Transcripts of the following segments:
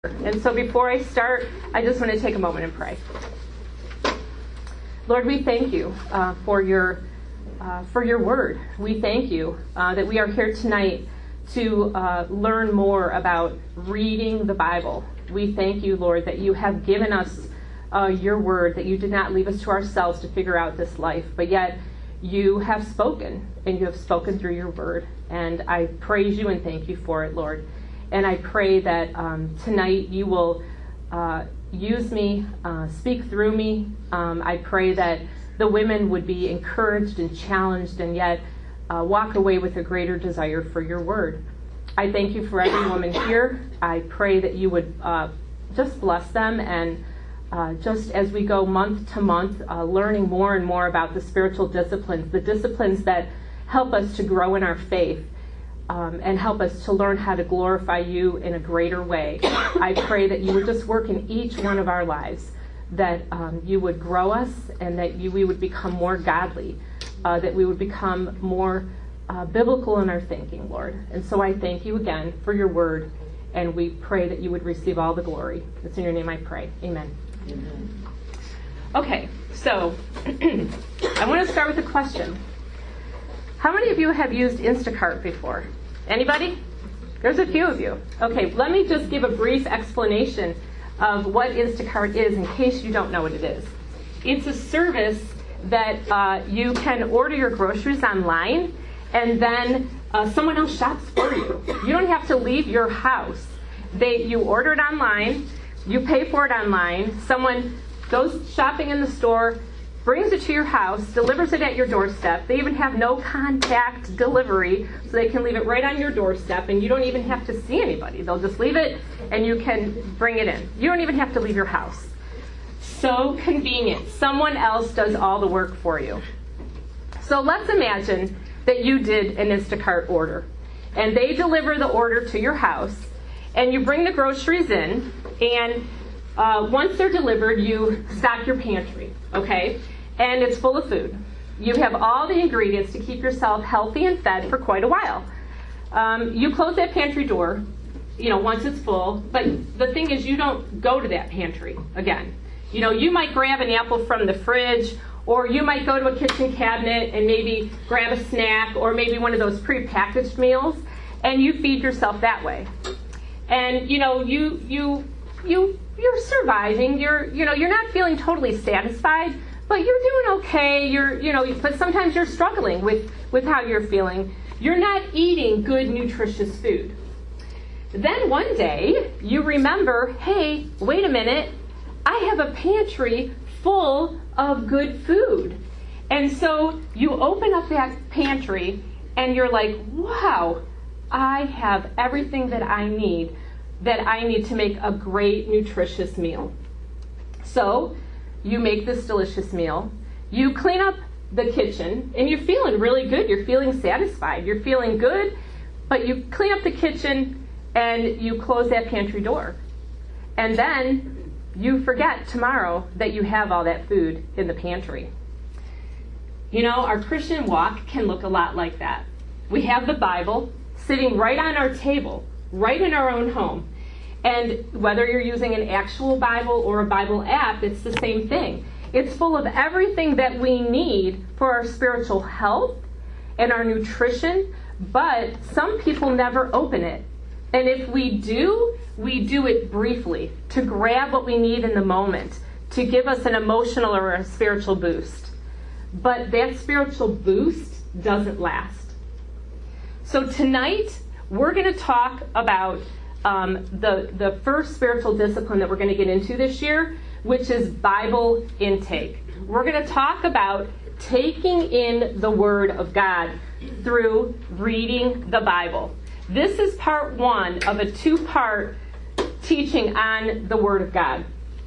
And so before I start, I just want to take a moment and pray. Lord, we thank you for your word. We thank you that we are here tonight to learn more about reading the Bible. We thank you, Lord, that you have given us your word, that you did not leave us to ourselves to figure out this life, but yet you have spoken, and you have spoken through your word. And I praise you and thank you for it, Lord. And I pray that tonight you will use me, speak through me. I pray that the women would be encouraged and challenged and yet walk away with a greater desire for your word. I thank you for every woman here. I pray that you would just bless them and just as we go month to month, learning more and more about the spiritual disciplines, the disciplines that help us to grow in our faith. And help us to learn how to glorify you in a greater way. I pray that you would just work in each one of our lives, that you would grow us and that we would become more godly, that we would become more biblical in our thinking, Lord. And so I thank you again for your word, and we pray that you would receive all the glory. It's in your name I pray. Amen. Amen. Okay, so I want to start with a question. How many of you have used Instacart before? Anybody? There's a few of you. Okay, let me just give a brief explanation of what Instacart is in case you don't know what it is. It's a service that you can order your groceries online and then someone else shops for you. You don't have to leave your house. You order it online, you pay for it online, someone goes shopping in the store, brings it to your house, delivers it at your doorstep. They even have no contact delivery, so they can leave it right on your doorstep, and you don't even have to see anybody. They'll just leave it, and you can bring it in. You don't even have to leave your house. So convenient. Someone else does all the work for you. So let's imagine that you did an Instacart order, and they deliver the order to your house, and you bring the groceries in, and once they're delivered, you stock your pantry, okay? And it's full of food. You have all the ingredients to keep yourself healthy and fed for quite a while. You close that pantry door, once it's full, but the thing is you don't go to that pantry again. You might grab an apple from the fridge, or you might go to a kitchen cabinet and maybe grab a snack, or maybe one of those pre-packaged meals, and you feed yourself that way. And, you're surviving. You're not feeling totally satisfied, but you're doing okay. But sometimes you're struggling with how you're feeling. You're not eating good, nutritious food. Then one day you remember, hey, wait a minute, I have a pantry full of good food. And so you open up that pantry and you're like, wow, I have everything that I need to make a great, nutritious meal. So you make this delicious meal. You clean up the kitchen, and you're feeling really good. You're feeling satisfied. You're feeling good, but you clean up the kitchen, and you close that pantry door. And then you forget tomorrow that you have all that food in the pantry. Our Christian walk can look a lot like that. We have the Bible sitting right on our table, right in our own home. And whether you're using an actual Bible or a Bible app, it's the same thing. It's full of everything that we need for our spiritual health and our nutrition, but some people never open it. And if we do it briefly to grab what we need in the moment, to give us an emotional or a spiritual boost. But that spiritual boost doesn't last. So tonight, we're going to talk about the first spiritual discipline that we're going to get into this year, which is Bible intake. We're going to talk about taking in the Word of God through reading the Bible. This is part one of a two-part teaching on the Word of God.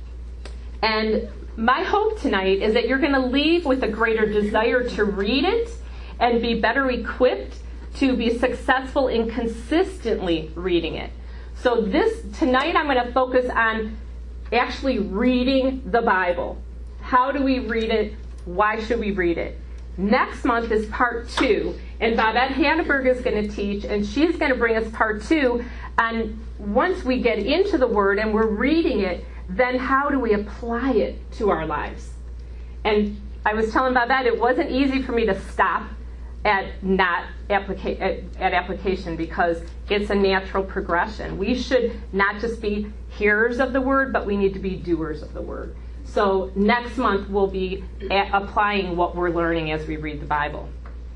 And my hope tonight is that you're going to leave with a greater desire to read it and be better equipped to be successful in consistently reading it. So tonight I'm going to focus on actually reading the Bible. How do we read it? Why should we read it? Next month is part 2, and Babette Hanneberg is going to teach, and she's going to bring us part 2. And once we get into the Word and we're reading it, then how do we apply it to our lives? And I was telling Babette it wasn't easy for me to stop at application, because it's a natural progression. We should not just be hearers of the Word, but we need to be doers of the Word. So next month we'll be applying what we're learning as we read the Bible.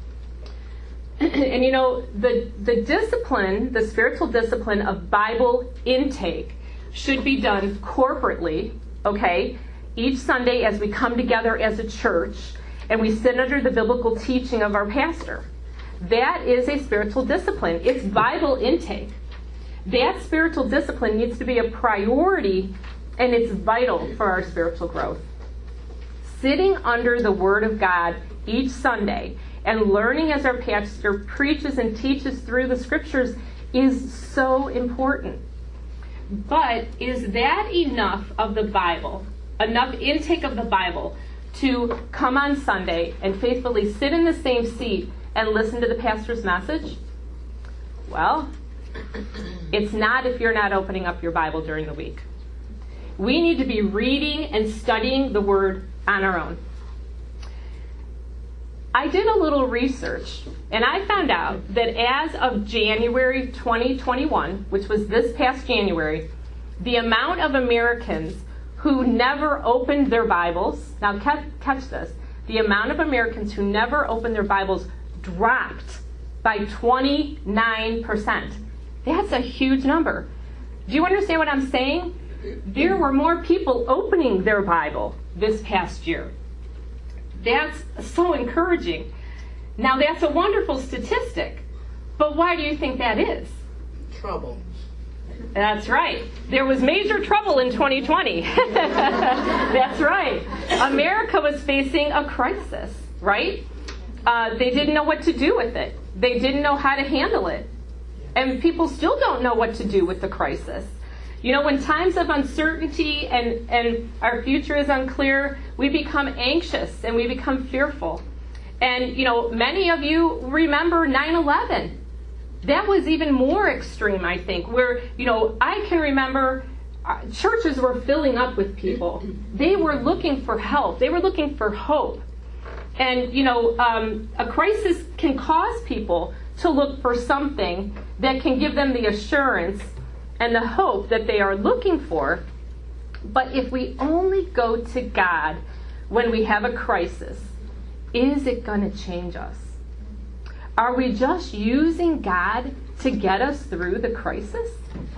And the discipline, the spiritual discipline of Bible intake should be done corporately, okay? Each Sunday as we come together as a church and we sit under the biblical teaching of our pastor. That is a spiritual discipline. It's Bible intake. That spiritual discipline needs to be a priority, and it's vital for our spiritual growth. Sitting under the Word of God each Sunday and learning as our pastor preaches and teaches through the Scriptures is so important. But is that enough of the Bible, enough intake of the Bible to come on Sunday and faithfully sit in the same seat and listen to the pastor's message? Well, it's not if you're not opening up your Bible during the week. We need to be reading and studying the Word on our own. I did a little research, and I found out that as of January 2021, which was this past January, the amount of Americans who never opened their Bibles, now catch this, the amount of Americans who never opened their Bibles dropped by 29%. That's a huge number. Do you understand what I'm saying? There were more people opening their Bible this past year. That's so encouraging. Now, that's a wonderful statistic, but why do you think that is? Trouble. That's right. There was major trouble in 2020. That's right. America was facing a crisis, right? They didn't know what to do with it. They didn't know how to handle it. And people still don't know what to do with the crisis. You know, when times of uncertainty and our future is unclear, we become anxious and we become fearful. And, many of you remember 9/11. That was even more extreme, I think, where, I can remember churches were filling up with people. They were looking for help. They were looking for hope. And, a crisis can cause people to look for something that can give them the assurance and the hope that they are looking for. But if we only go to God when we have a crisis, is it going to change us? Are we just using God to get us through the crisis?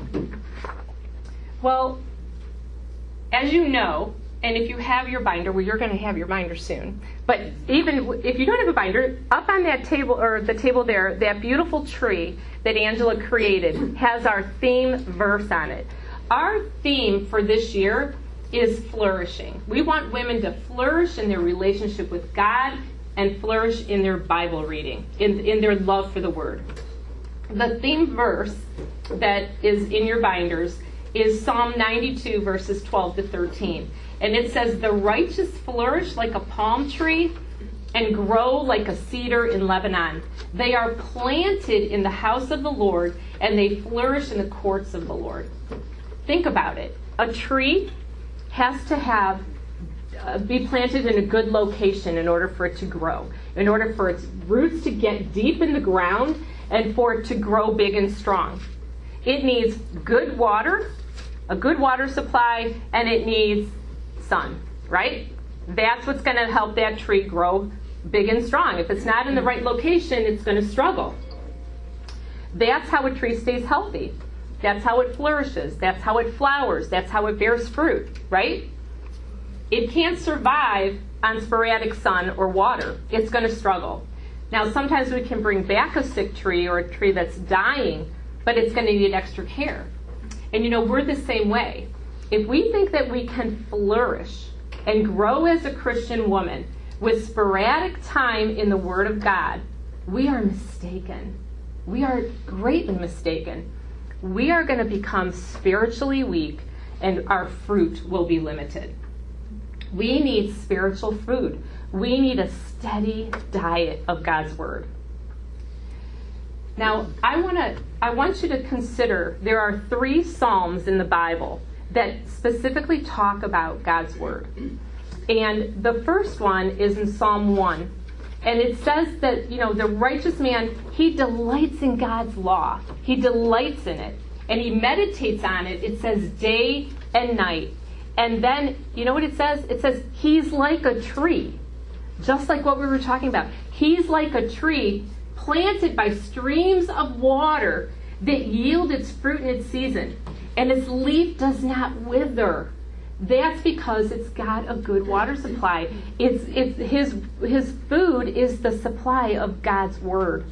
Well, as you know, and if you have your binder, well, you're going to have your binder soon. But even if you don't have a binder, up on that table, or the table there, that beautiful tree that Angela created has our theme verse on it. Our theme for this year is flourishing. We want women to flourish in their relationship with God and flourish in their Bible reading, in their love for the Word. The theme verse that is in your binders is Psalm 92, verses 12 to 13. And it says, "The righteous flourish like a palm tree and grow like a cedar in Lebanon. They are planted in the house of the Lord, and they flourish in the courts of the Lord." Think about it. A tree has to be planted in a good location in order for it to grow, in order for its roots to get deep in the ground and for it to grow big and strong. It needs good water, a good water supply, and it needs sun, right? That's what's going to help that tree grow big and strong. If it's not in the right location, it's going to struggle. That's how a tree stays healthy. That's how it flourishes. That's how it flowers. That's how it bears fruit, right? It can't survive on sporadic sun or water. It's going to struggle. Now, sometimes we can bring back a sick tree or a tree that's dying, but it's going to need extra care. And we're the same way. If we think that we can flourish and grow as a Christian woman with sporadic time in the Word of God, we are mistaken. We are greatly mistaken. We are going to become spiritually weak, and our fruit will be limited. We need spiritual food. We need a steady diet of God's Word. Now, I want you to consider there are 3 Psalms in the Bible that specifically talk about God's Word. And the first one is in Psalm 1. And it says that, the righteous man, he delights in God's law. He delights in it. And he meditates on it. It says day and night. And then, you know what it says? It says he's like a tree. Just like what we were talking about. He's like a tree planted by streams of water that yield its fruit in its season. And its leaf does not wither. That's because it's got a good water supply. It's his food is the supply of God's Word.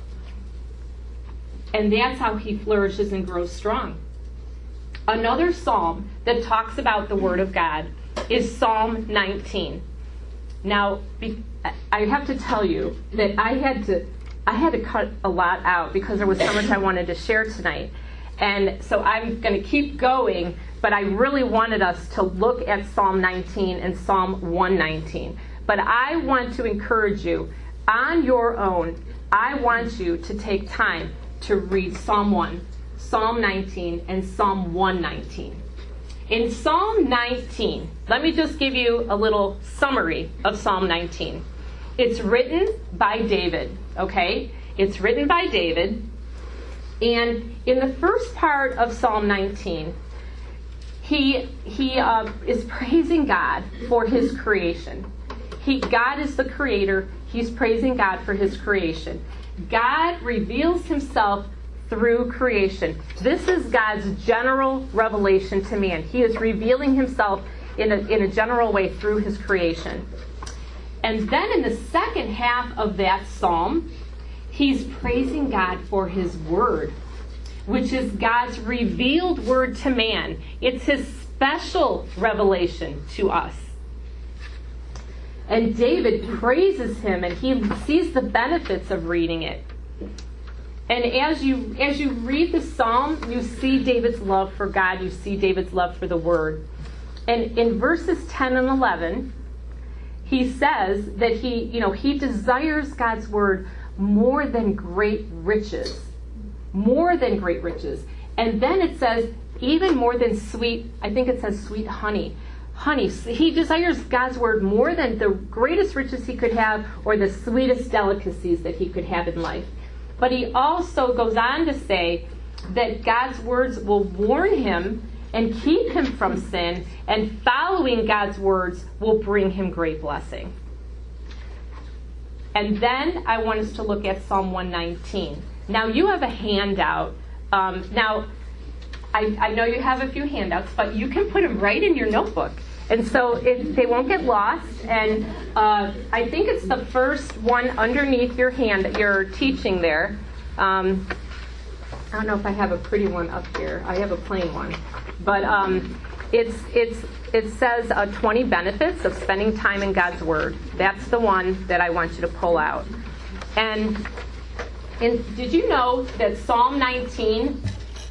And that's how he flourishes and grows strong. Another psalm that talks about the Word of God is Psalm 19. Now, I have to tell you that I had to cut a lot out because there was so much I wanted to share tonight. And so I'm going to keep going, but I really wanted us to look at Psalm 19 and Psalm 119. But I want to encourage you, on your own, I want you to take time to read Psalm 1, Psalm 19, and Psalm 119. In Psalm 19, let me just give you a little summary of Psalm 19. It's written by David, okay? It's written by David. And in the first part of Psalm 19, he is praising God for his creation. God is the creator. He's praising God for his creation. God reveals himself through creation. This is God's general revelation to man. He is revealing himself in a general way through his creation. And then in the second half of that psalm, he's praising God for his Word, which is God's revealed Word to man. It's his special revelation to us. And David praises him, and he sees the benefits of reading it. And as you read the psalm, you see David's love for God. You see David's love for the Word. And in verses 10 and 11, he says that he desires God's Word more than great riches. More than great riches. And then it says, even more than sweet, I think it says sweet honey. Honey. He desires God's Word more than the greatest riches he could have or the sweetest delicacies that he could have in life. But he also goes on to say that God's words will warn him and keep him from sin, and following God's words will bring him great blessing. And then I want us to look at Psalm 119. Now, you have a handout. Now, I know you have a few handouts, but you can put them right in your notebook. And so they won't get lost. And I think it's the first one underneath your hand that you're teaching there. I don't know if I have a pretty one up here. I have a plain one. But it says 20 benefits of spending time in God's Word. That's the one that I want you to pull out. And did you know that Psalm 119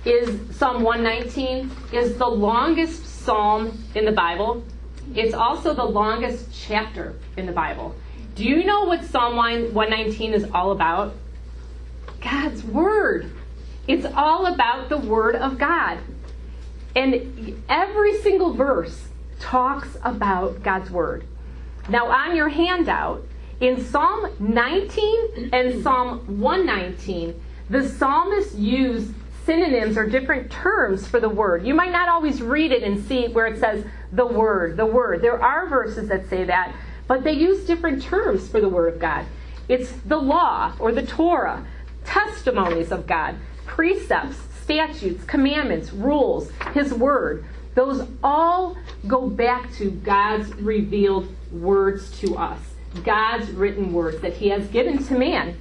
is the longest psalm in the Bible? It's also the longest chapter in the Bible. Do you know what Psalm 119 is all about? God's Word. It's all about the Word of God. And every single verse talks about God's Word. Now, on your handout, in Psalm 19 and Psalm 119, the psalmist used synonyms or different terms for the Word. You might not always read it and see where it says the Word. There are verses that say that, but they use different terms for the Word of God. It's the law or the Torah, testimonies of God, precepts, statutes, commandments, rules, His Word. Those all go back to God's revealed words to us, God's written words that He has given to man.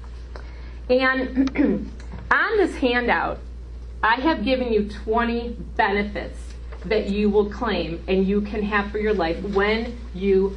And on this handout, I have given you 20 benefits that you will claim and you can have for your life when you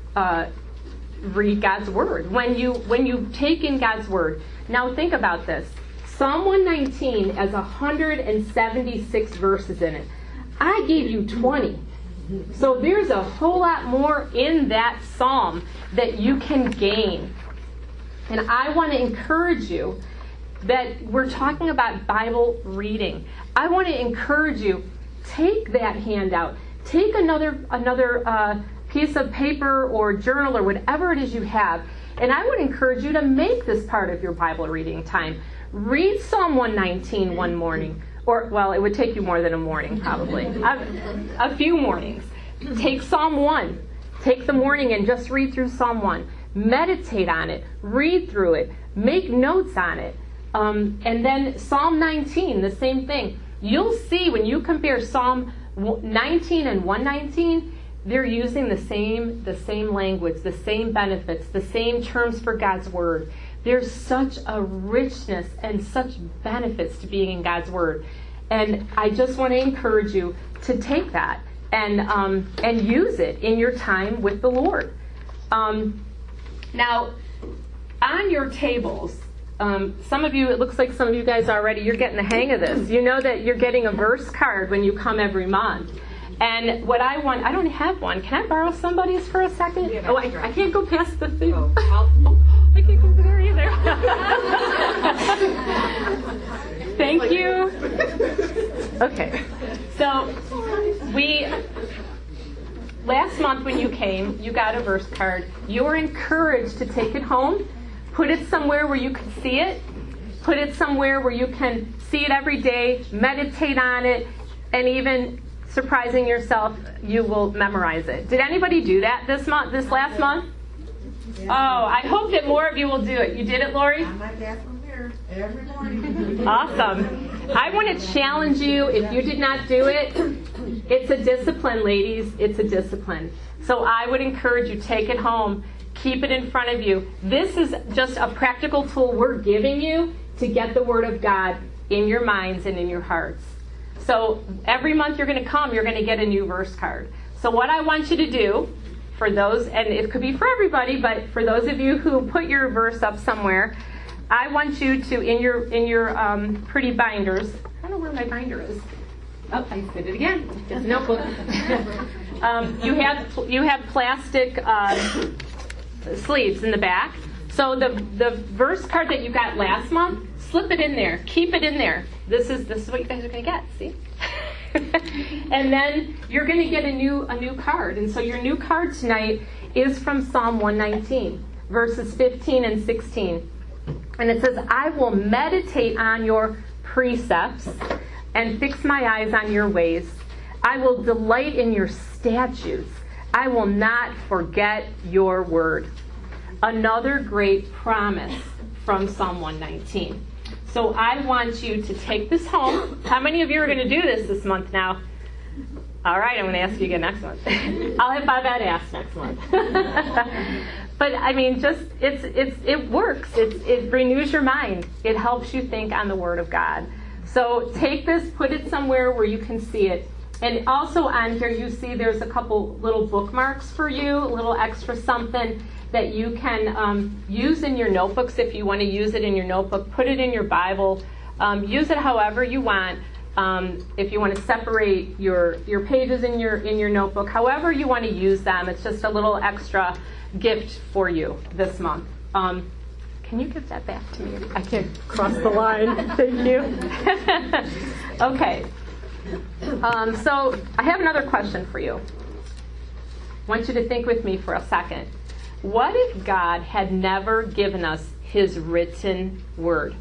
read God's Word, when you take in God's Word. Now think about this. Psalm 119 has 176 verses in it. I gave you 20. So there's a whole lot more in that psalm that you can gain. And I want to encourage you that we're talking about Bible reading. I want to encourage you, take that handout. Take another piece of paper or journal or whatever it is you have. And I would encourage you to make this part of your Bible reading time. Read Psalm 119 one morning. Or, well, it would take you more than a morning, probably. A few mornings. Take Psalm 1. Take the morning and just read through Psalm 1. Meditate on it. Read through it. Make notes on it. And then Psalm 19, the same thing. You'll see when you compare Psalm 19 and 119, they're using the same language, the same benefits, the same terms for God's Word. There's such a richness and such benefits to being in God's Word. And I just want to encourage you to take that and use it in your time with the Lord. Now, on your tables, some of you, it looks like some of you guys already, you're getting the hang of this. You know that you're getting a verse card when you come every month. And what I want, I don't have one. Can I borrow somebody's for a second? Oh, I can't go past the thing. I can't go over there either. Thank you. Okay. So, last month when you came, you got a verse card. You were encouraged to take it home, put it somewhere where you can see it, put it somewhere where you can see it every day, meditate on it, and even surprising yourself, you will memorize it. Did anybody do that this last month? Yeah. Oh, I hope that more of you will do it. You did it, Lori? I might get from here every morning. Awesome. I want to challenge you, if you did not do it, it's a discipline, ladies. It's a discipline. So I would encourage you, take it home. Keep it in front of you. This is just a practical tool we're giving you to get the Word of God in your minds and in your hearts. So every month you're going to come, you're going to get a new verse card. So what I want you to do, for those, and it could be for everybody, but for those of you who put your verse up somewhere, I want you to, in your pretty binders, I don't know where my binder is. Oh, I did it again. It's a notebook. You have plastic sleeves in the back. So the verse card that you got last month, slip it in there. Keep it in there. This is what you guys are going to get. See? And then you're going to get a new card. And so your new card tonight is from Psalm 119, verses 15 and 16. And it says, I will meditate on your precepts and fix my eyes on your ways. I will delight in your statutes. I will not forget your word. Another great promise from Psalm 119. So I want you to take this home. How many of you are going to do this month now? All right, I'm going to ask you again next month. I'll have Bob ask next month. But I mean, just it works. It renews your mind. It helps you think on the Word of God. So take this, put it somewhere where you can see it. And also on here, you see there's a couple little bookmarks for you, a little extra something that you can use in your notebooks if you want to use it in your notebook. Put it in your Bible. Use it however you want. If you want to separate your pages in your notebook, however you want to use them, it's just a little extra gift for you this month. Can you give that back to me? I can't cross the line. Thank you. Okay. So I have another question for you. I want you to think with me for a second. What if God had never given us His written word?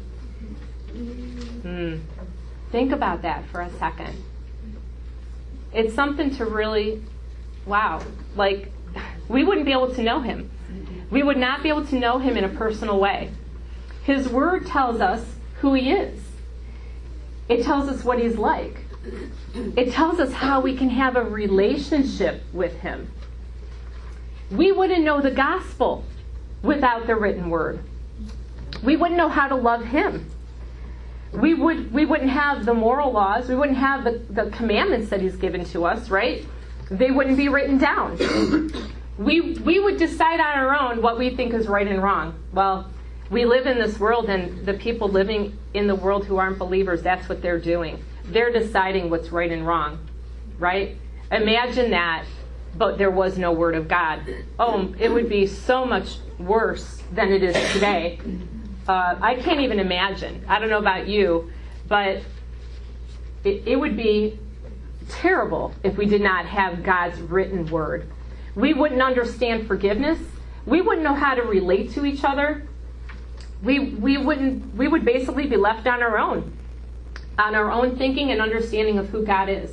Think about that for a second. It's something to really, wow, like we wouldn't be able to know Him. We would not be able to know Him in a personal way. His word tells us who He is. It tells us what He's like. It tells us how we can have a relationship with Him. We wouldn't know the gospel without the written word. We wouldn't know how to love Him. We wouldn't have the moral laws. We wouldn't have the commandments that He's given to us, right? They wouldn't be written down. We would decide on our own what we think is right and wrong. Well, we live in this world, and the people living in the world who aren't believers, that's what they're doing. They're deciding what's right and wrong, right? Imagine that, but there was no Word of God. Oh, it would be so much worse than it is today. I can't even imagine. I don't know about you, but it would be terrible if we did not have God's written Word. We wouldn't understand forgiveness. We wouldn't know how to relate to each other. We would basically be left on our own thinking and understanding of who God is.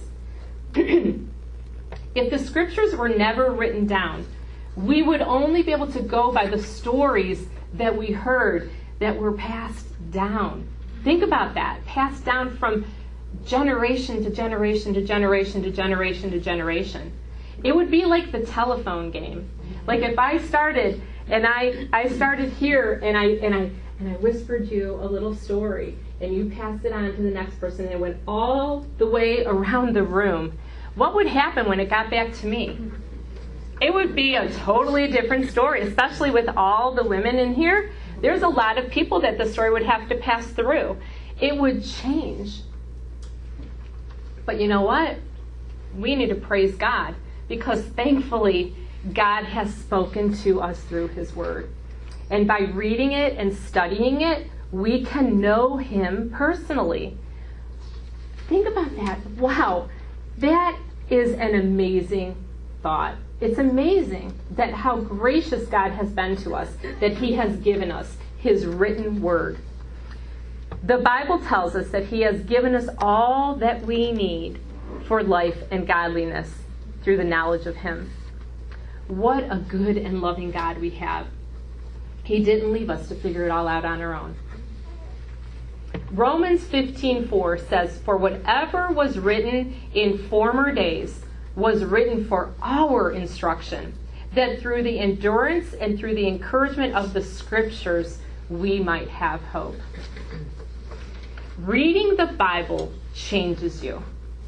If the scriptures were never written down, we would only be able to go by the stories that we heard that were passed down. Think about that. Passed down from generation to generation to generation to generation to generation. It would be like the telephone game. Like if I started and I started here and I whispered you a little story and you passed it on to the next person and it went all the way around the room, what would happen when it got back to me? It would be a totally different story, especially with all the women in here. There's a lot of people that the story would have to pass through. It would change. But you know what? We need to praise God because thankfully God has spoken to us through His Word. And by reading it and studying it, we can know Him personally. Think about that. Wow. That is an amazing thought. It's amazing that how gracious God has been to us, that He has given us His written Word. The Bible tells us that He has given us all that we need for life and godliness through the knowledge of Him. What a good and loving God we have. He didn't leave us to figure it all out on our own. Romans 15:4 says, "For whatever was written in former days was written for our instruction, that through the endurance and through the encouragement of the Scriptures we might have hope." Reading the Bible changes you.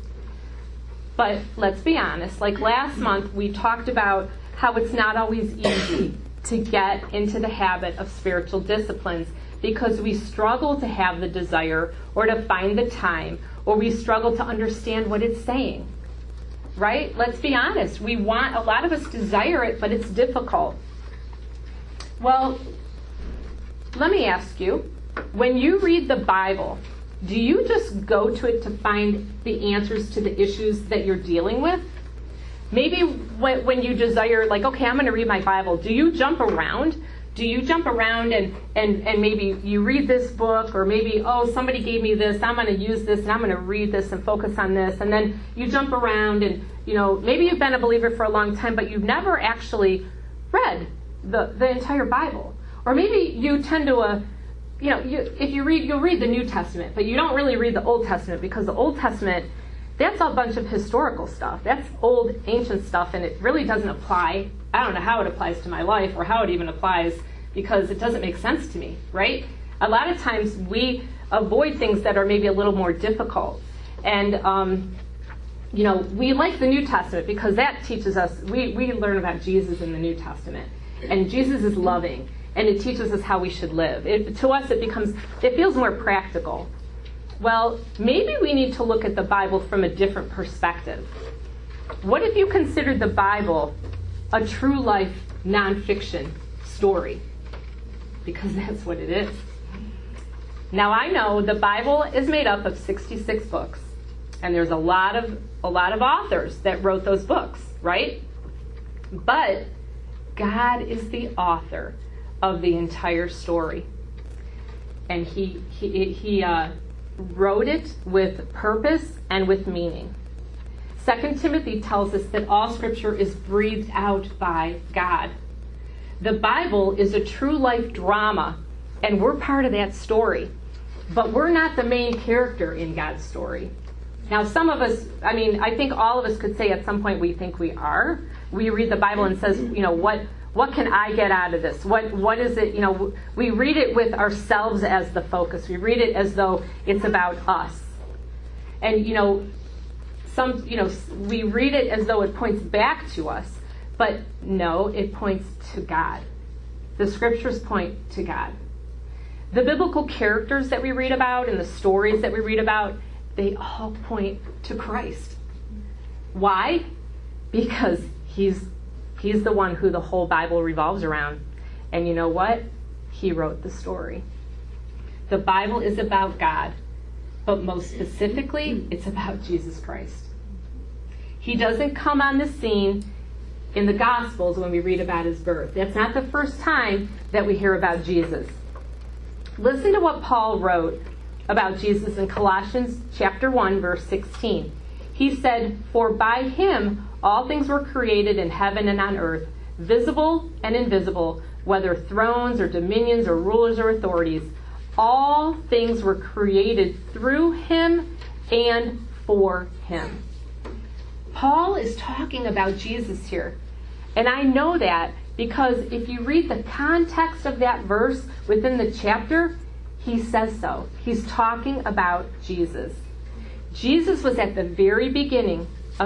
But let's be honest, like last month we talked about how it's not always easy to get into the habit of spiritual disciplines because we struggle to have the desire or to find the time, or we struggle to understand what it's saying. Right? Let's be honest. A lot of us desire it, but it's difficult. Well, let me ask you, when you read the Bible, do you just go to it to find the answers to the issues that you're dealing with? Maybe when you desire, like, okay, I'm going to read my Bible, do you jump around? Do you jump around and maybe you read this book, or maybe, oh, somebody gave me this, I'm going to use this, and I'm going to read this and focus on this, and then you jump around and, maybe you've been a believer for a long time, but you've never actually read the entire Bible. Or maybe you tend to, if you read, you'll read the New Testament, but you don't really read the Old Testament, because the Old Testament, that's a bunch of historical stuff. That's old, ancient stuff, and it really doesn't apply. I don't know how it applies to my life or how it even applies, because it doesn't make sense to me, right? A lot of times we avoid things that are maybe a little more difficult. And, we like the New Testament because that teaches us, we learn about Jesus in the New Testament. And Jesus is loving, and it teaches us how we should live. To us, it feels more practical. Well, maybe we need to look at the Bible from a different perspective. What if you considered the Bible a true life nonfiction story? Because that's what it is. Now, I know the Bible is made up of 66 books, and there's a lot of authors that wrote those books, right? But God is the author of the entire story, and He wrote it with purpose and with meaning. 2 Timothy tells us that all Scripture is breathed out by God. The Bible is a true life drama, and we're part of that story. But we're not the main character in God's story. Now, some of us, I think all of us could say at some point we think we are. We read the Bible and says, what can I get out of this? What is it? We read it with ourselves as the focus. We read it as though it's about us. And, we read it as though it points back to us. But no, it points to God. The Scriptures point to God. The biblical characters that we read about and the stories that we read about, they all point to Christ. Why? because he's the one who the whole Bible revolves around. And you know what? He wrote the story. The Bible is about God, but most specifically, it's about Jesus Christ. He doesn't come on the scene in the Gospels when we read about his birth. That's not the first time that we hear about Jesus. Listen to what Paul wrote about Jesus in Colossians chapter 1, verse 16. He said, "For by him all things were created in heaven and on earth, visible and invisible, whether thrones or dominions or rulers or authorities. All things were created through him and for him." Paul is talking about Jesus here. And I know that because if you read the context of that verse within the chapter, he says so. He's talking about Jesus. Jesus was at the very beginning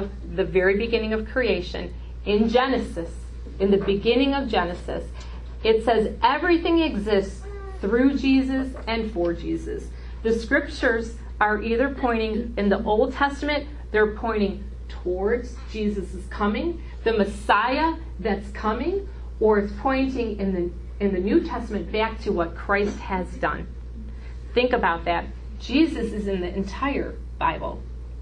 of creation in Genesis. In the beginning of Genesis, it says everything exists through Jesus and for Jesus. The scriptures are either pointing in the Old Testament, they're pointing towards Jesus' coming, the Messiah that's coming, or it's pointing in the New Testament back to what Christ has done. Think about that. Jesus is in the entire Bible.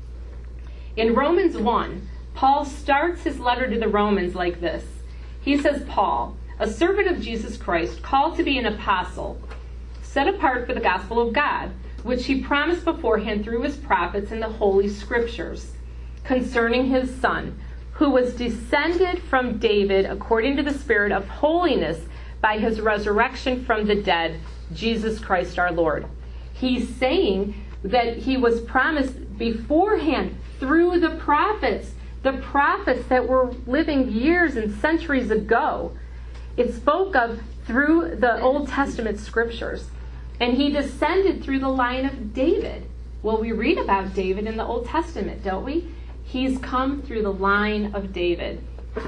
In Romans 1, Paul starts his letter to the Romans like this. He says, "Paul, a servant of Jesus Christ, called to be an apostle, set apart for the gospel of God, which he promised beforehand through his prophets in the Holy Scriptures, concerning his Son, who was descended from David according to the Spirit of holiness by his resurrection from the dead, Jesus Christ our Lord." He's saying that he was promised beforehand through the prophets that were living years and centuries ago. It spoke of through the Old Testament scriptures. And he descended through the line of David. Well, we read about David in the Old Testament, don't we? He's come through the line of David.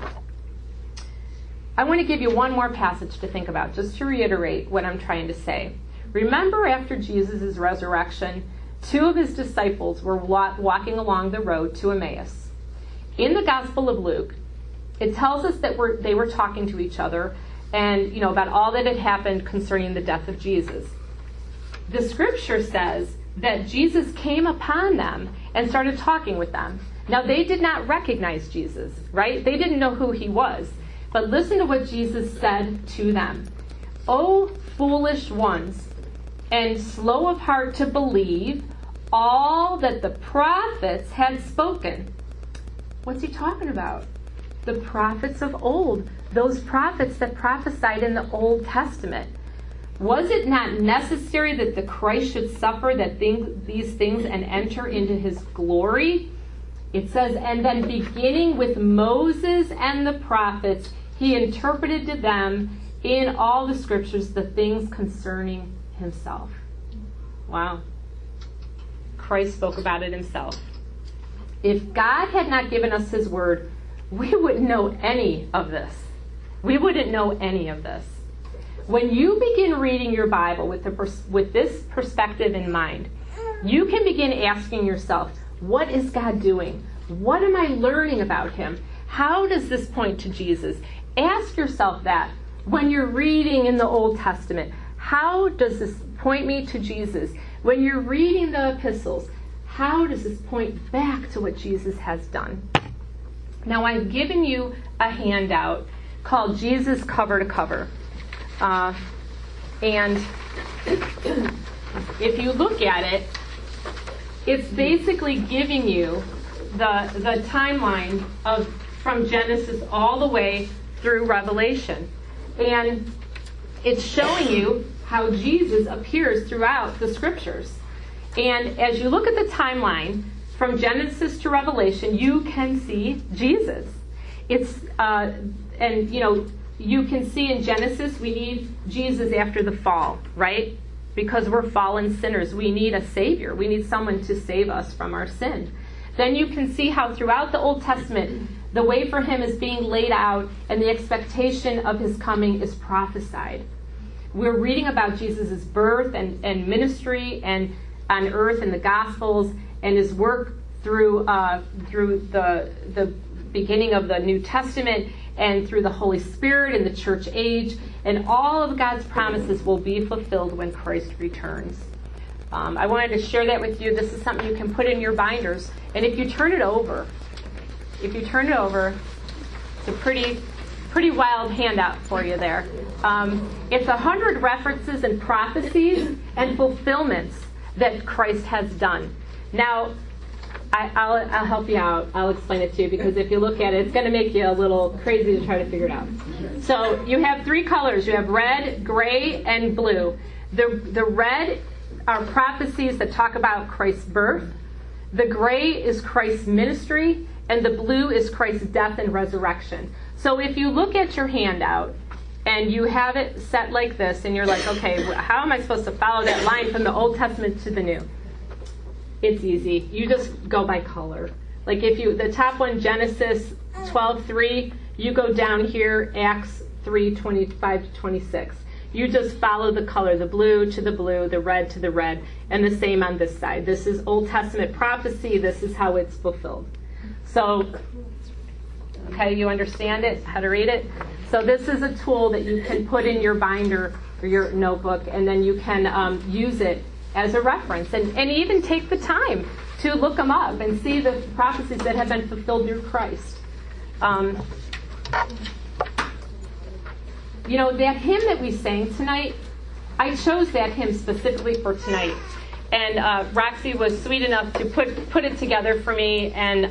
I want to give you one more passage to think about, just to reiterate what I'm trying to say. Remember, after Jesus' resurrection, 2 of his disciples were walking along the road to Emmaus. In the Gospel of Luke, it tells us that they were talking to each other and about all that had happened concerning the death of Jesus. The scripture says that Jesus came upon them and started talking with them. Now, they did not recognize Jesus, right? They didn't know who he was. But listen to what Jesus said to them. "O foolish ones, and slow of heart to believe all that the prophets had spoken." What's he talking about? The prophets of old, those prophets that prophesied in the Old Testament. Was it not necessary that the Christ should suffer these things and enter into his glory? It says, "And then beginning with Moses and the prophets, he interpreted to them in all the scriptures the things concerning himself." Wow. Christ spoke about it himself. If God had not given us his word, we wouldn't know any of this. We wouldn't know any of this. When you begin reading your Bible with this perspective in mind, you can begin asking yourself, what is God doing? What am I learning about him? How does this point to Jesus? Ask yourself that when you're reading in the Old Testament. How does this point me to Jesus? When you're reading the epistles, how does this point back to what Jesus has done? Now, I've given you a handout called Jesus Cover to Cover. And if you look at it, it's basically giving you the timeline from Genesis all the way through Revelation. And it's showing you how Jesus appears throughout the scriptures. And as you look at the timeline from Genesis to Revelation, you can see Jesus. You can see in Genesis, we need Jesus after the fall, right? Because we're fallen sinners. We need a Savior. We need someone to save us from our sin. Then you can see how throughout the Old Testament, the way for him is being laid out and the expectation of his coming is prophesied. We're reading about Jesus' birth and ministry and on earth in the Gospels and his work through the beginning of the New Testament and through the Holy Spirit in the church age, and all of God's promises will be fulfilled when Christ returns. I wanted to share that with you. This is something you can put in your binders, and if you turn it over, it's a pretty wild handout for you there. It's 100 references and prophecies and fulfillments that Christ has done. Now, I'll help you out. I'll explain it to you, because if you look at it, it's going to make you a little crazy to try to figure it out. So you have 3 colors. You have red, gray, and blue. The red are prophecies that talk about Christ's birth. The gray is Christ's ministry, and the blue is Christ's death and resurrection. So if you look at your handout and you have it set like this, and you're like, okay, how am I supposed to follow that line from the Old Testament to the New? It's easy. You just go by color. Like the top one, Genesis 12:3, you go down here, Acts 3:25 to 26. You just follow the color, the blue to the blue, the red to the red, and the same on this side. This is Old Testament prophecy. This is how it's fulfilled. So, okay, you understand it, how to read it? So this is a tool that you can put in your binder or your notebook, and then you can use it as a reference, and even take the time to look them up and see the prophecies that have been fulfilled through Christ. That hymn that we sang tonight, I chose that hymn specifically for tonight. And Roxy was sweet enough to put it together for me, and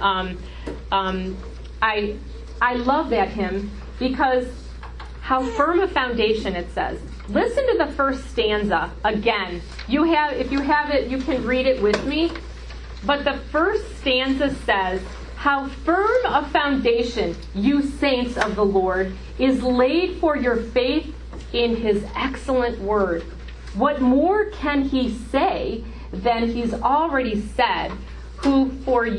I love that hymn because how firm a foundation it says. Listen to the first stanza again. If you have it, you can read it with me. But the first stanza says, "How firm a foundation, you saints of the Lord, is laid for your faith in his excellent word. What more can he say than he's already said, who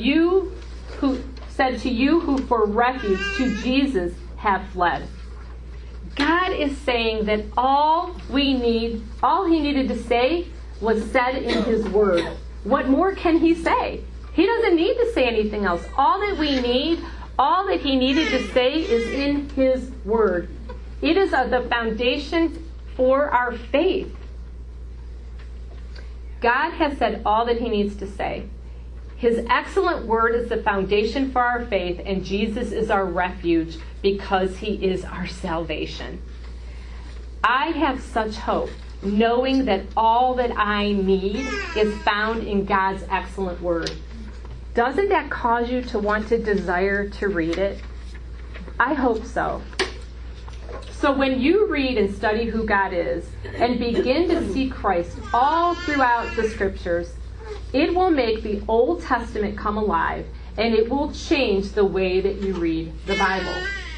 said to you who for refuge to Jesus have fled?" God is saying that all he needed to say was said in his word. What more can he say? He doesn't need to say anything else. All that he needed to say is in his word. It is the foundation for our faith. God has said all that he needs to say. His excellent word is the foundation for our faith, and Jesus is our refuge because he is our salvation. I have such hope, knowing that all that I need is found in God's excellent word. Doesn't that cause you to want to desire to read it? I hope so. So when you read and study who God is and begin to see Christ all throughout the scriptures, it will make the Old Testament come alive, and it will change the way that you read the Bible.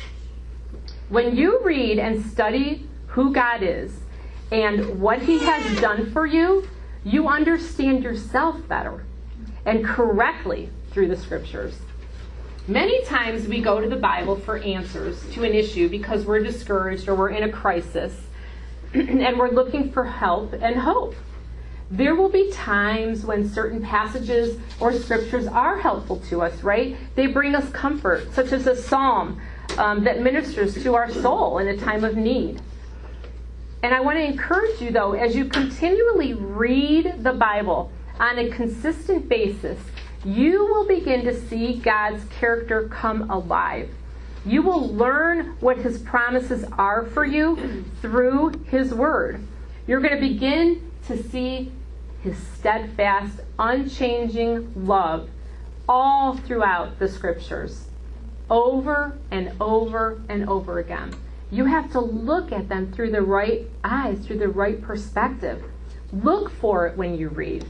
When you read and study who God is and what he has done for you, you understand yourself better and correctly through the scriptures. Many times we go to the Bible for answers to an issue because we're discouraged or we're in a crisis and we're looking for help and hope. There will be times when certain passages or scriptures are helpful to us, right? They bring us comfort, such as a psalm that ministers to our soul in a time of need. And I want to encourage you, though, as you continually read the Bible on a consistent basis, you will begin to see God's character come alive. You will learn what his promises are for you through his word. You're going to begin to see his steadfast, unchanging love all throughout the scriptures, over and over and over again. You have to look at them through the right eyes, through the right perspective. Look for it when you read.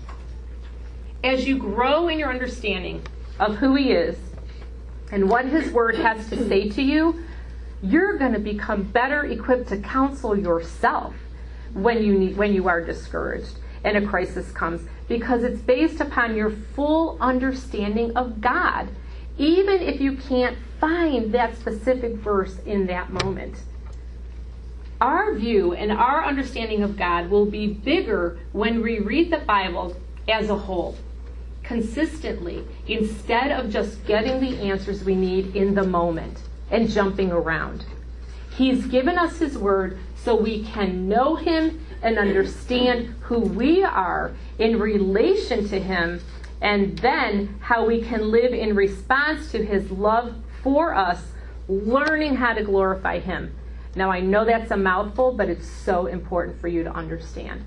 As you grow in your understanding of who he is and what his word has to say to you, you're going to become better equipped to counsel yourself when you are discouraged and a crisis comes, because it's based upon your full understanding of God, even if you can't find that specific verse in that moment. Our view and our understanding of God will be bigger when we read the Bible as a whole. consistently instead of just getting the answers we need in the moment and jumping around. He's given us His Word so we can know Him and understand who we are in relation to Him, and then how we can live in response to His love for us, learning how to glorify Him. Now, I know that's a mouthful, but it's so important for you to understand.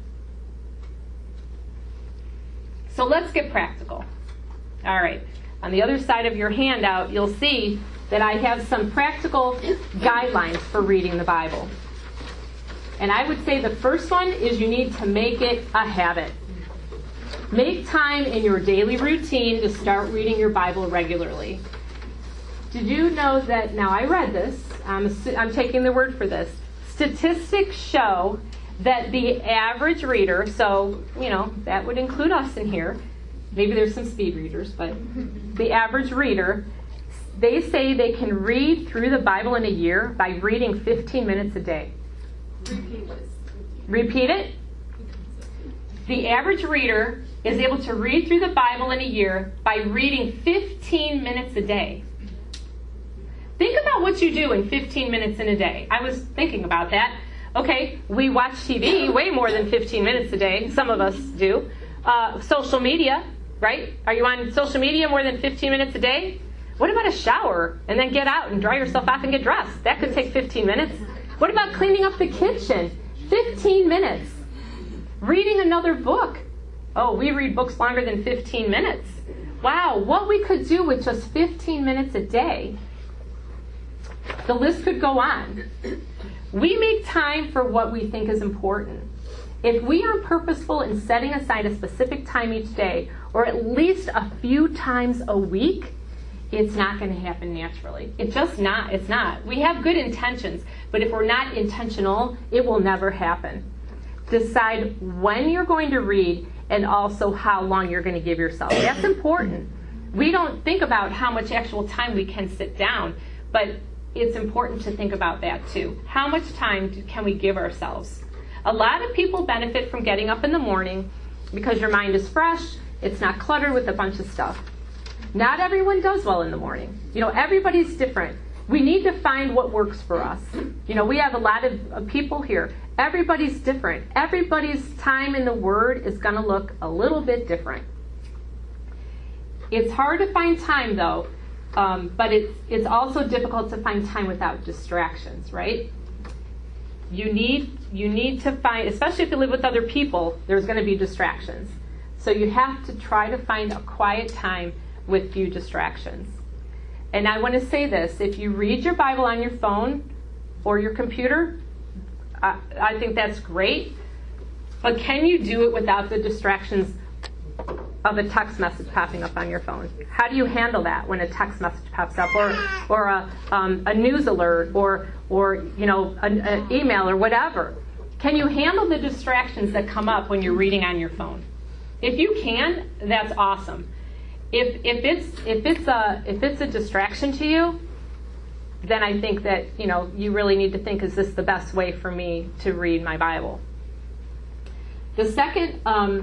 So let's get practical. All right. On the other side of your handout, you'll see that I have some practical guidelines for reading the Bible. And I would say the first one is you need to make it a habit. Make time in your daily routine to start reading your Bible regularly. Did you know that, now I read this, I'm taking the word for this, statistics show that the average reader, so, that would include us in here, maybe there's some speed readers, but the average reader, they say they can read through the Bible in a year by reading 15 minutes a day. Repeat it. The average reader is able to read through the Bible in a year by reading 15 minutes a day. Think about what you do in 15 minutes in a day. I was thinking about that. Okay, we watch TV way more than 15 minutes a day. Some of us do. Social media, right? Are you on social media more than 15 minutes a day? What about a shower and then get out and dry yourself off and get dressed? That could take 15 minutes. What about cleaning up the kitchen? 15 minutes. Reading another book. Oh, we read books longer than 15 minutes. Wow, what we could do with just 15 minutes a day. The list could go on. We make time for what we think is important. If we are purposeful in setting aside a specific time each day, or at least a few times a week, it's not going to happen naturally. It's just not. It's not. We have good intentions, but if we're not intentional, it will never happen. Decide when you're going to read and also how long you're going to give yourself. That's important. We don't think about how much actual time we can sit down, but it's important to think about that too. How much time can we give ourselves? A lot of people benefit from getting up in the morning because your mind is fresh, it's not cluttered with a bunch of stuff. Not everyone does well in the morning. Everybody's different. We need to find what works for us. We have a lot of people here. Everybody's different. Everybody's time in the Word is going to look a little bit different. It's hard to find time, though, but it's also difficult to find time without distractions, right? You need to find, especially if you live with other people, there's going to be distractions. So you have to try to find a quiet time with few distractions. And I want to say this, if you read your Bible on your phone or your computer, I think that's great. But can you do it without the distractions of a text message popping up on your phone? How do you handle that when a text message pops up, or a news alert, or an email or whatever? Can you handle the distractions that come up when you're reading on your phone? If you can, that's awesome. If it's a distraction to you, then I think that you really need to think, is this the best way for me to read my Bible? The second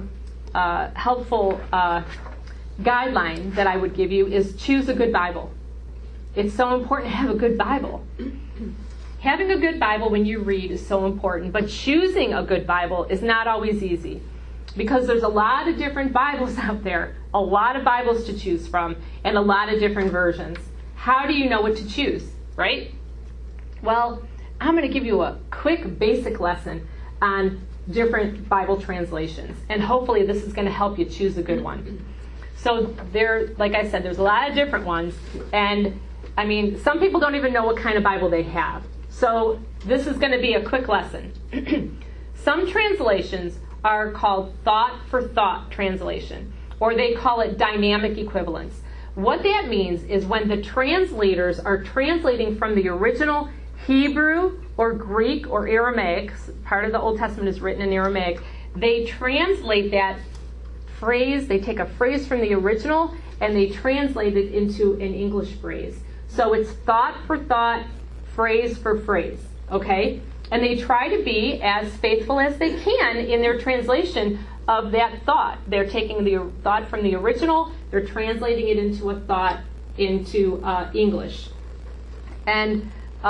helpful guideline that I would give you is choose a good Bible. It's so important to have a good Bible. Having a good Bible when you read is so important, but choosing a good Bible is not always easy because there's a lot of different Bibles out there, a lot of Bibles to choose from, and a lot of different versions. How do you know what to choose, right? Well, I'm going to give you a quick basic lesson on different Bible translations, and hopefully this is going to help you choose a good one. So like I said, there's a lot of different ones, and some people don't even know what kind of Bible they have. So this is going to be a quick lesson. Some translations are called thought for thought translation, or they call it dynamic equivalence. What that means is when the translators are translating from the original Hebrew or Greek or Aramaic, part of the Old Testament is written in Aramaic, they translate that phrase, they take a phrase from the original and they translate it into an English phrase. So it's thought for thought, phrase for phrase, okay? And they try to be as faithful as they can in their translation of that thought. They're taking the thought from the original, they're translating it into a thought into English. And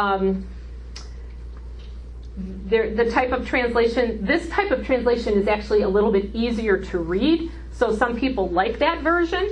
this type of translation is actually a little bit easier to read, so some people like that version.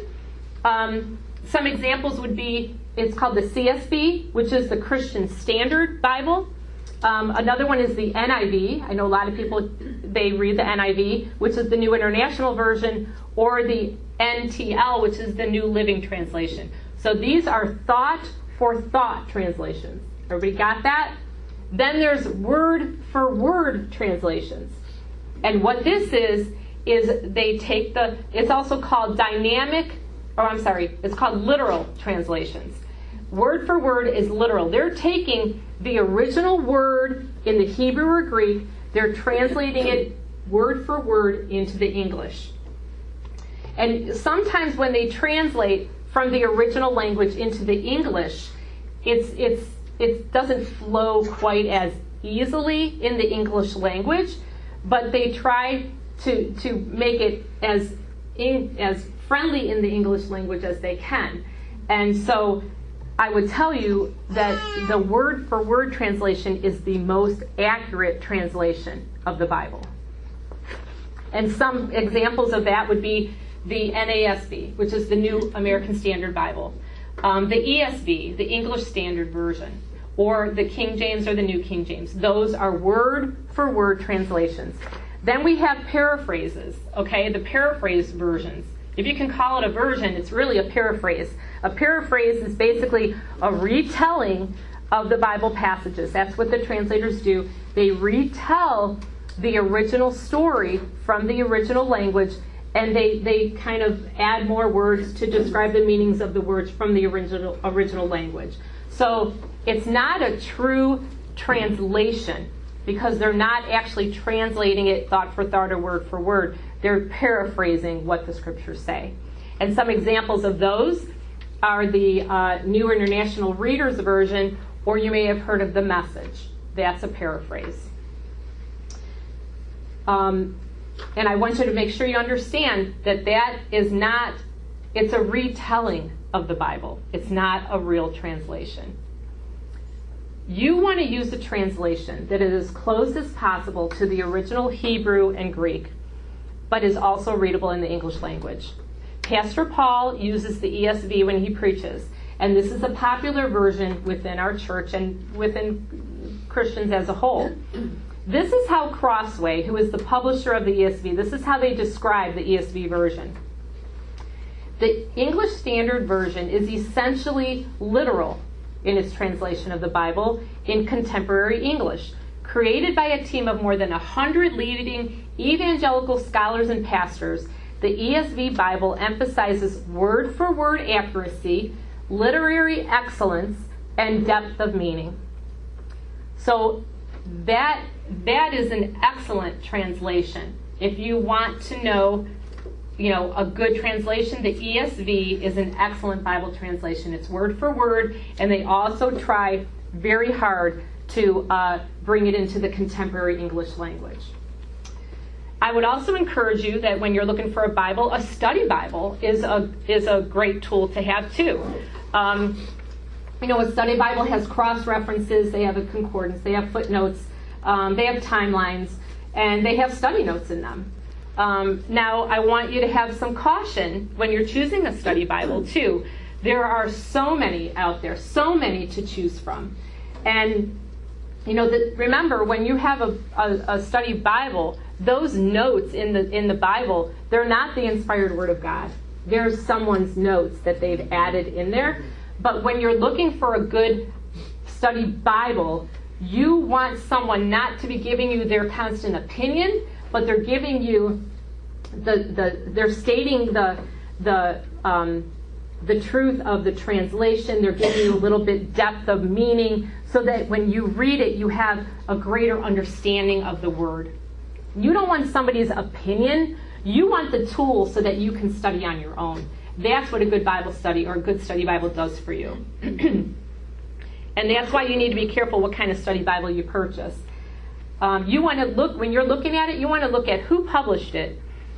Some examples would be, it's called the CSB, which is the Christian Standard Bible. Another one is the NIV. I know a lot of people, they read the NIV, which is the New International Version, or the NTL, which is the New Living Translation. So these are thought for thought translations. Everybody got that? Then there's word for word translations. And what this is they take it's also called it's called literal translations. Word for word is literal. They're taking the original word in the Hebrew or Greek, they're translating it word for word into the English. And sometimes when they translate from the original language into the English, it doesn't flow quite as easily in the English language, but they try to make it as friendly in the English language as they can. And so I would tell you that the word for word translation is the most accurate translation of the Bible. And some examples of that would be the NASB, which is the New American Standard Bible, the ESV, the English Standard Version, or the King James or the New King James. Those are word for word translations. Then we have paraphrases, okay, the paraphrase versions. If you can call it a version, it's really a paraphrase. A paraphrase is basically a retelling of the Bible passages. That's what the translators do. They retell the original story from the original language, and they kind of add more words to describe the meanings of the words from the original language. So it's not a true translation, because they're not actually translating it thought for thought or word for word. They're paraphrasing what the scriptures say. And some examples of those are the New International Reader's Version, or you may have heard of the Message. That's a paraphrase. And I want you to make sure you understand that is not, it's a retelling of the Bible. It's not a real translation. You want to use a translation that is as close as possible to the original Hebrew and Greek, but is also readable in the English language. Pastor Paul uses the ESV when he preaches, and this is a popular version within our church and within Christians as a whole. This is how Crossway, who is the publisher of the ESV, this is how they describe the ESV version. The English Standard Version is essentially literal in its translation of the Bible in contemporary English. Created by a team of more than 100 leading evangelical scholars and pastors, the ESV Bible emphasizes word-for-word accuracy, literary excellence, and depth of meaning. So that is an excellent translation. If you want to know, a good translation, the ESV is an excellent Bible translation. It's word for word, and they also try very hard to bring it into the contemporary English language. I would also encourage you that when you're looking for a Bible, a study Bible is a great tool to have too. A study Bible has cross-references, they have a concordance, they have footnotes, they have timelines, and they have study notes in them. Now, I want you to have some caution when you're choosing a study Bible too. There are so many out there, so many to choose from. And remember, when you have a study Bible, those notes in the Bible, they're not the inspired Word of God. There's someone's notes that they've added in there. But when you're looking for a good study Bible, you want someone not to be giving you their constant opinion, but they're giving you they're stating the truth of the translation. They're giving you a little bit depth of meaning, so that when you read it, you have a greater understanding of the word. You don't want somebody's opinion. You want the tool so that you can study on your own. That's what a good Bible study or a good study Bible does for you. And that's why you need to be careful what kind of study Bible you purchase. You want to look, when you're looking at it, you want to look at who published it.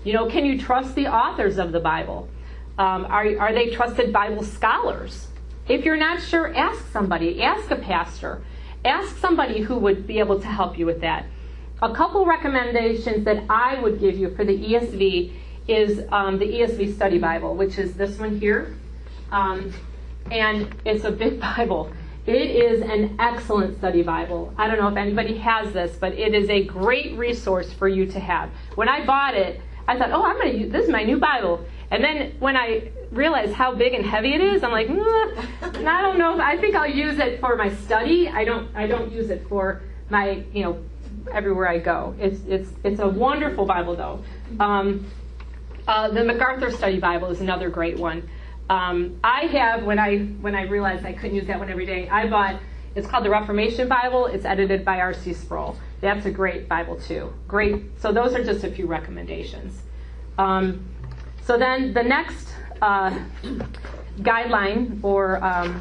Can you trust the authors of the Bible? Are they trusted Bible scholars? If you're not sure, ask somebody. Ask a pastor. Ask somebody who would be able to help you with that. A couple recommendations that I would give you for the ESV is the ESV Study Bible, which is this one here. And it's a big Bible. It is an excellent study Bible. I don't know if anybody has this, but it is a great resource for you to have. When I bought it, I thought, I'm going to use this is my new Bible. And then when I realized how big and heavy it is, I'm like, I don't know. I think I'll use it for my study. I don't use it for my, everywhere I go. It's a wonderful Bible though. The MacArthur Study Bible is another great one. I have, when I realized I couldn't use that one every day, I bought, it's called the Reformation Bible. It's edited by R.C. Sproul. That's a great Bible too. Great. So those are just a few recommendations. So then the next guideline or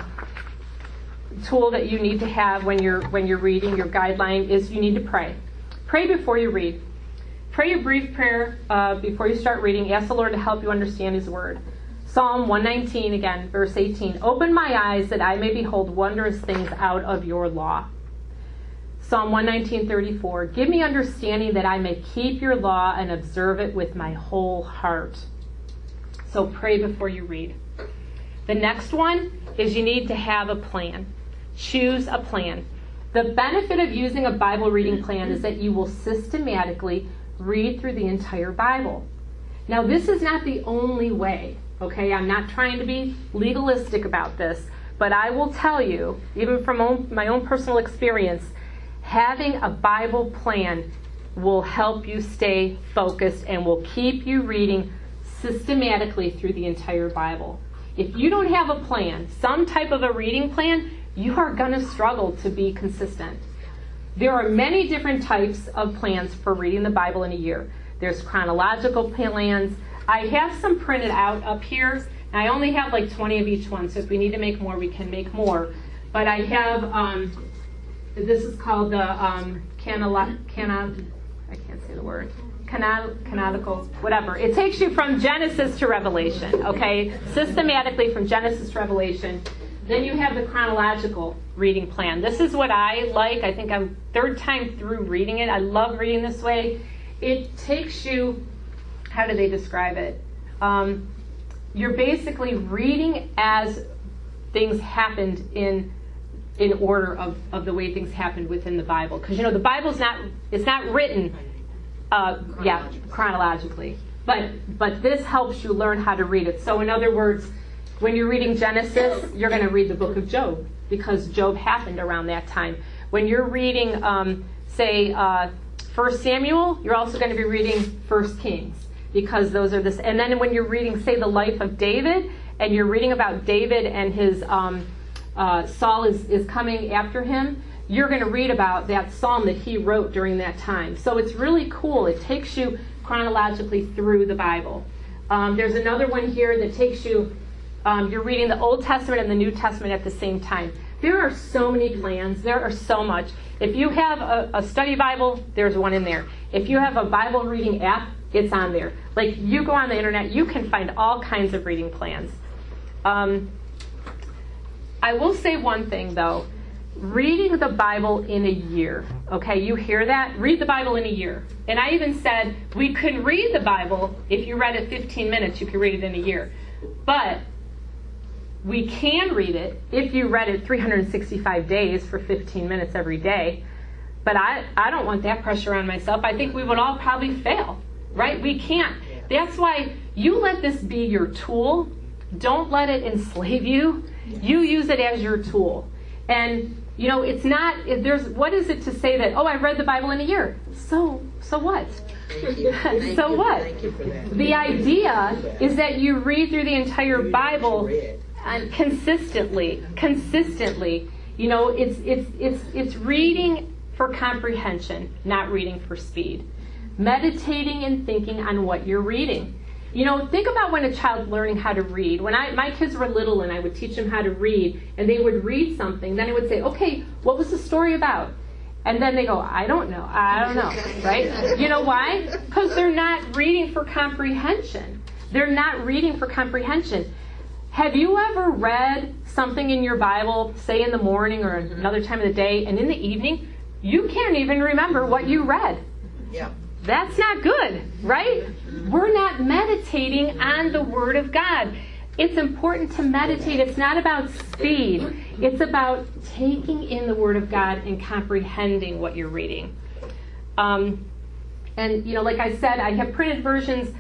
tool that you need to have when you're reading, your guideline, is you need to pray. Pray before you read. Pray a brief prayer before you start reading. Ask the Lord to help you understand His Word. Psalm 119, again, verse 18. Open my eyes that I may behold wondrous things out of your law. Psalm 119:34. Give me understanding that I may keep your law and observe it with my whole heart. So pray before you read. The next one is you need to have a plan. Choose a plan. The benefit of using a Bible reading plan is that you will systematically read through the entire Bible. Now, this is not the only way, okay? I'm not trying to be legalistic about this, but I will tell you, even from my own personal experience, having a Bible plan will help you stay focused and will keep you reading systematically through the entire Bible. If you don't have a plan, some type of a reading plan, you are going to struggle to be consistent. There are many different types of plans for reading the Bible in a year. There's chronological plans. I have some printed out up here. And I only have like 20 of each one, so if we need to make more, we can make more. But I have, this is called the I can't say the word. Canonical, whatever. It takes you from Genesis to Revelation, okay? Systematically from Genesis to Revelation. Then you have the chronological reading plan. This is what I like. I think I'm third time through reading it. I love reading this way. It takes you, how do they describe it? You're basically reading as things happened in order of the way things happened within the Bible. Because, the Bible's it's not written chronologically. But this helps you learn how to read it. So in other words, when you're reading Genesis, you're going to read the book of Job because Job happened around that time. When you're reading, 1 Samuel, you're also going to be reading 1 Kings because those are this. And then when you're reading, say, the life of David, and you're reading about David and his Saul is coming after him, you're going to read about that psalm that he wrote during that time. So it's really cool. It takes you chronologically through the Bible. There's another one here that takes you, you're reading the Old Testament and the New Testament at the same time. There are so many plans. There are so much. If you have a study Bible, there's one in there. If you have a Bible reading app, it's on there. Like, you go on the internet, you can find all kinds of reading plans. I will say one thing, though. Reading the Bible in a year. Okay, you hear that? Read the Bible in a year. And I even said we could read the Bible, if you read it 15 minutes, you could read it in a year. But we can read it if you read it 365 days for 15 minutes every day. But I don't want that pressure on myself. I think we would all probably fail, right? We can't. That's why you let this be your tool. Don't let it enslave you. You use it as your tool. And, it's not, what is it to say that, I read the Bible in a year? So what? So what? The idea is that you read through the entire Bible and consistently. It's reading for comprehension, not reading for speed. Meditating and thinking on what you're reading. Think about when a child's learning how to read. When my kids were little and I would teach them how to read, and they would read something, then I would say, okay, what was the story about? And then they go, I don't know, right? You know why? Because they're not reading for comprehension. They're not reading for comprehension. Have you ever read something in your Bible, say in the morning or another time of the day, and in the evening, you can't even remember what you read? Yeah. That's not good, right? We're not meditating on the Word of God. It's important to meditate. It's not about speed. It's about taking in the Word of God and comprehending what you're reading. And, like I said, I have printed versions.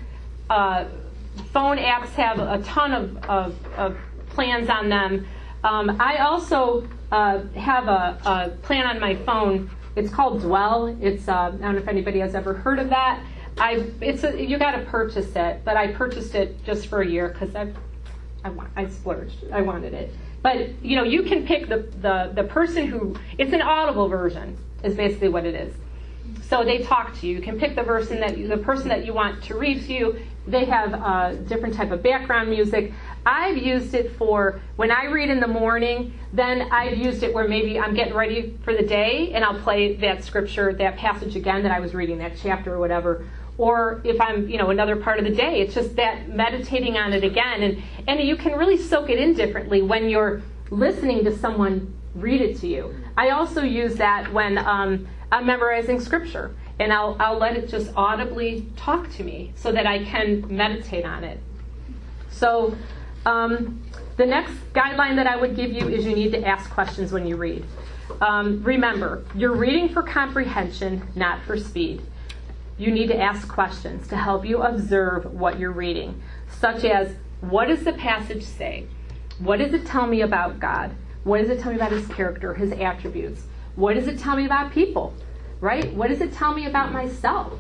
Phone apps have a ton of plans on them. I also have a plan on my phone. It's called Dwell. It's I don't know if anybody has ever heard of that. You got to purchase it, but I purchased it just for a year because I splurged. I wanted it. But you can pick the person who. It's an Audible version. Is basically what it is. So they talk to you. You can pick the person that you want to read to you. They have different type of background music. I've used it for when I read in the morning. Then I've used it where maybe I'm getting ready for the day, and I'll play that scripture, that passage again that I was reading, that chapter or whatever. Or if I'm, another part of the day, it's just that meditating on it again, and you can really soak it in differently when you're listening to someone read it to you. I also use that when I'm memorizing scripture. And I'll let it just audibly talk to me so that I can meditate on it. So the next guideline that I would give you is you need to ask questions when you read. Remember, you're reading for comprehension, not for speed. You need to ask questions to help you observe what you're reading, such as, what does the passage say? What does it tell me about God? What does it tell me about His character, His attributes? What does it tell me about people? Right? What does it tell me about myself?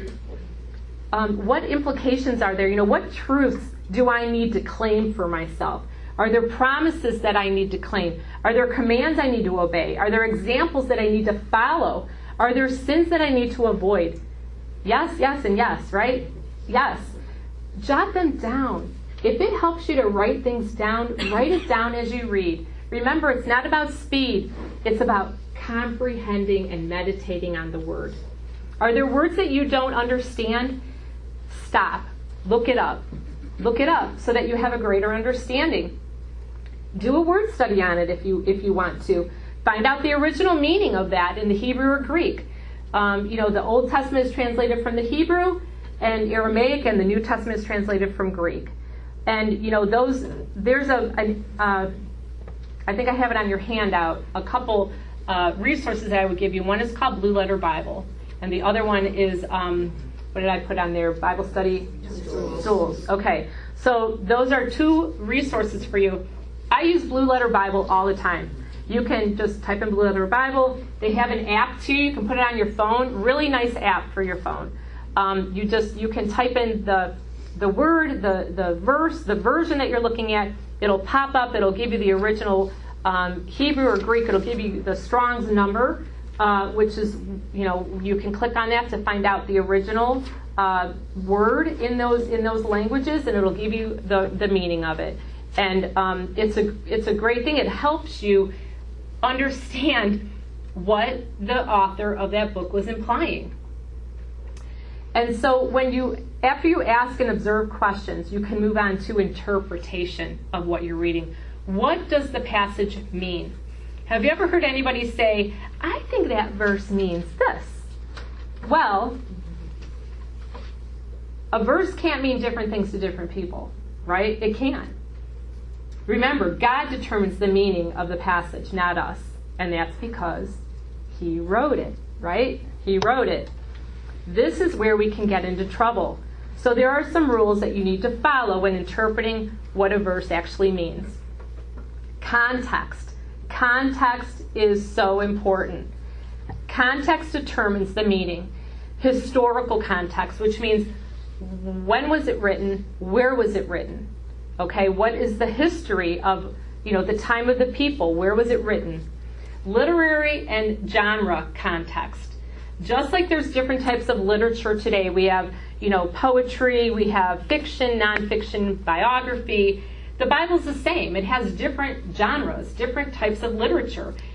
What implications are there? What truths do I need to claim for myself? Are there promises that I need to claim? Are there commands I need to obey? Are there examples that I need to follow? Are there sins that I need to avoid? Yes, yes, and yes, right? Yes. Jot them down. If it helps you to write things down, write it down as you read. Remember, it's not about speed. It's about comprehending and meditating on the Word. Are there words that you don't understand? Stop. Look it up. Look it up so that you have a greater understanding. Do a word study on it if you want to. Find out the original meaning of that in the Hebrew or Greek. The Old Testament is translated from the Hebrew and Aramaic, and the New Testament is translated from Greek. And there's I think I have it on your handout, a couple resources that I would give you. One is called Blue Letter Bible, and the other one is, what did I put on there? Bible Study Tools. Okay, so those are two resources for you. I use Blue Letter Bible all the time. You can just type in Blue Letter Bible. They have an app too. You can put it on your phone. Really nice app for your phone. You can type in the word, the verse, the version that you're looking at. It'll pop up. It'll give you the original Hebrew or Greek. It'll give you the Strong's number, which is, you can click on that to find out the original word in those languages, and it'll give you the meaning of it. And it's a great thing. It helps you understand what the author of that book was implying. And so after you ask and observe questions, you can move on to interpretation of what you're reading. What does the passage mean? Have you ever heard anybody say, I think that verse means this? Well, a verse can't mean different things to different people, right? It can't. Remember, God determines the meaning of the passage, not us. And that's because He wrote it, right? He wrote it. This is where we can get into trouble. So there are some rules that you need to follow when interpreting what a verse actually means. Context. Context is so important. Context determines the meaning. Historical context, which means when was it written? Where was it written? Okay, what is the history of, the time of the people? Where was it written? Literary and genre context. Just like there's different types of literature today, we have, poetry, we have fiction, nonfiction, biography. The Bible's the same. It has different genres, different types of literature.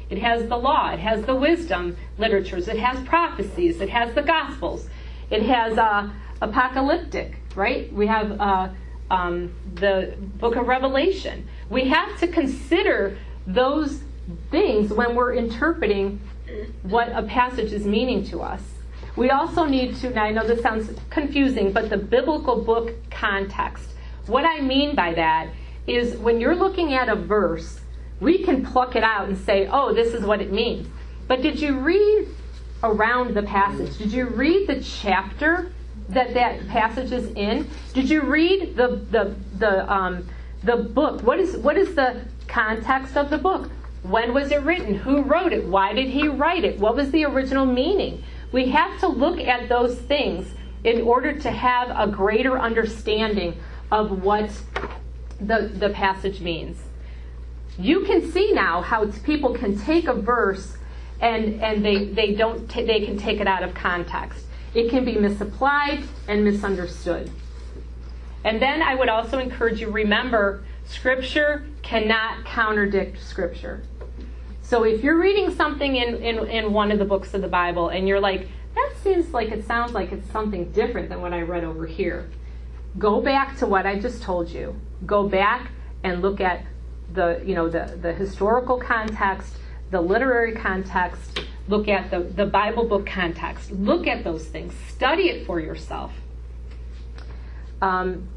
It has the law. It has the wisdom literatures. It has prophecies. It has the Gospels. It has apocalyptic, right? We have the book of Revelation. We have to consider those things when we're interpreting what a passage is meaning to us. We also need to, now I know this sounds confusing, but the biblical book context. What I mean by that is when you're looking at a verse, we can pluck it out and say, oh, this is what it means. But did you read around the passage? Did you read the chapter that passage is in? Did you read the book? What is the context of the book? When was it written? Who wrote it? Why did he write it? What was the original meaning? We have to look at those things in order to have a greater understanding of what the passage means. You can see now how people can take a verse and they can take it out of context. It can be misapplied and misunderstood. And then I would also encourage you, remember, Scripture cannot contradict Scripture. So if you're reading something in one of the books of the Bible and you're like, that sounds like it's something different than what I read over here, go back to what I just told you. Go back and look at the historical context, the literary context, look at the Bible book context. Look at those things. Study it for yourself. And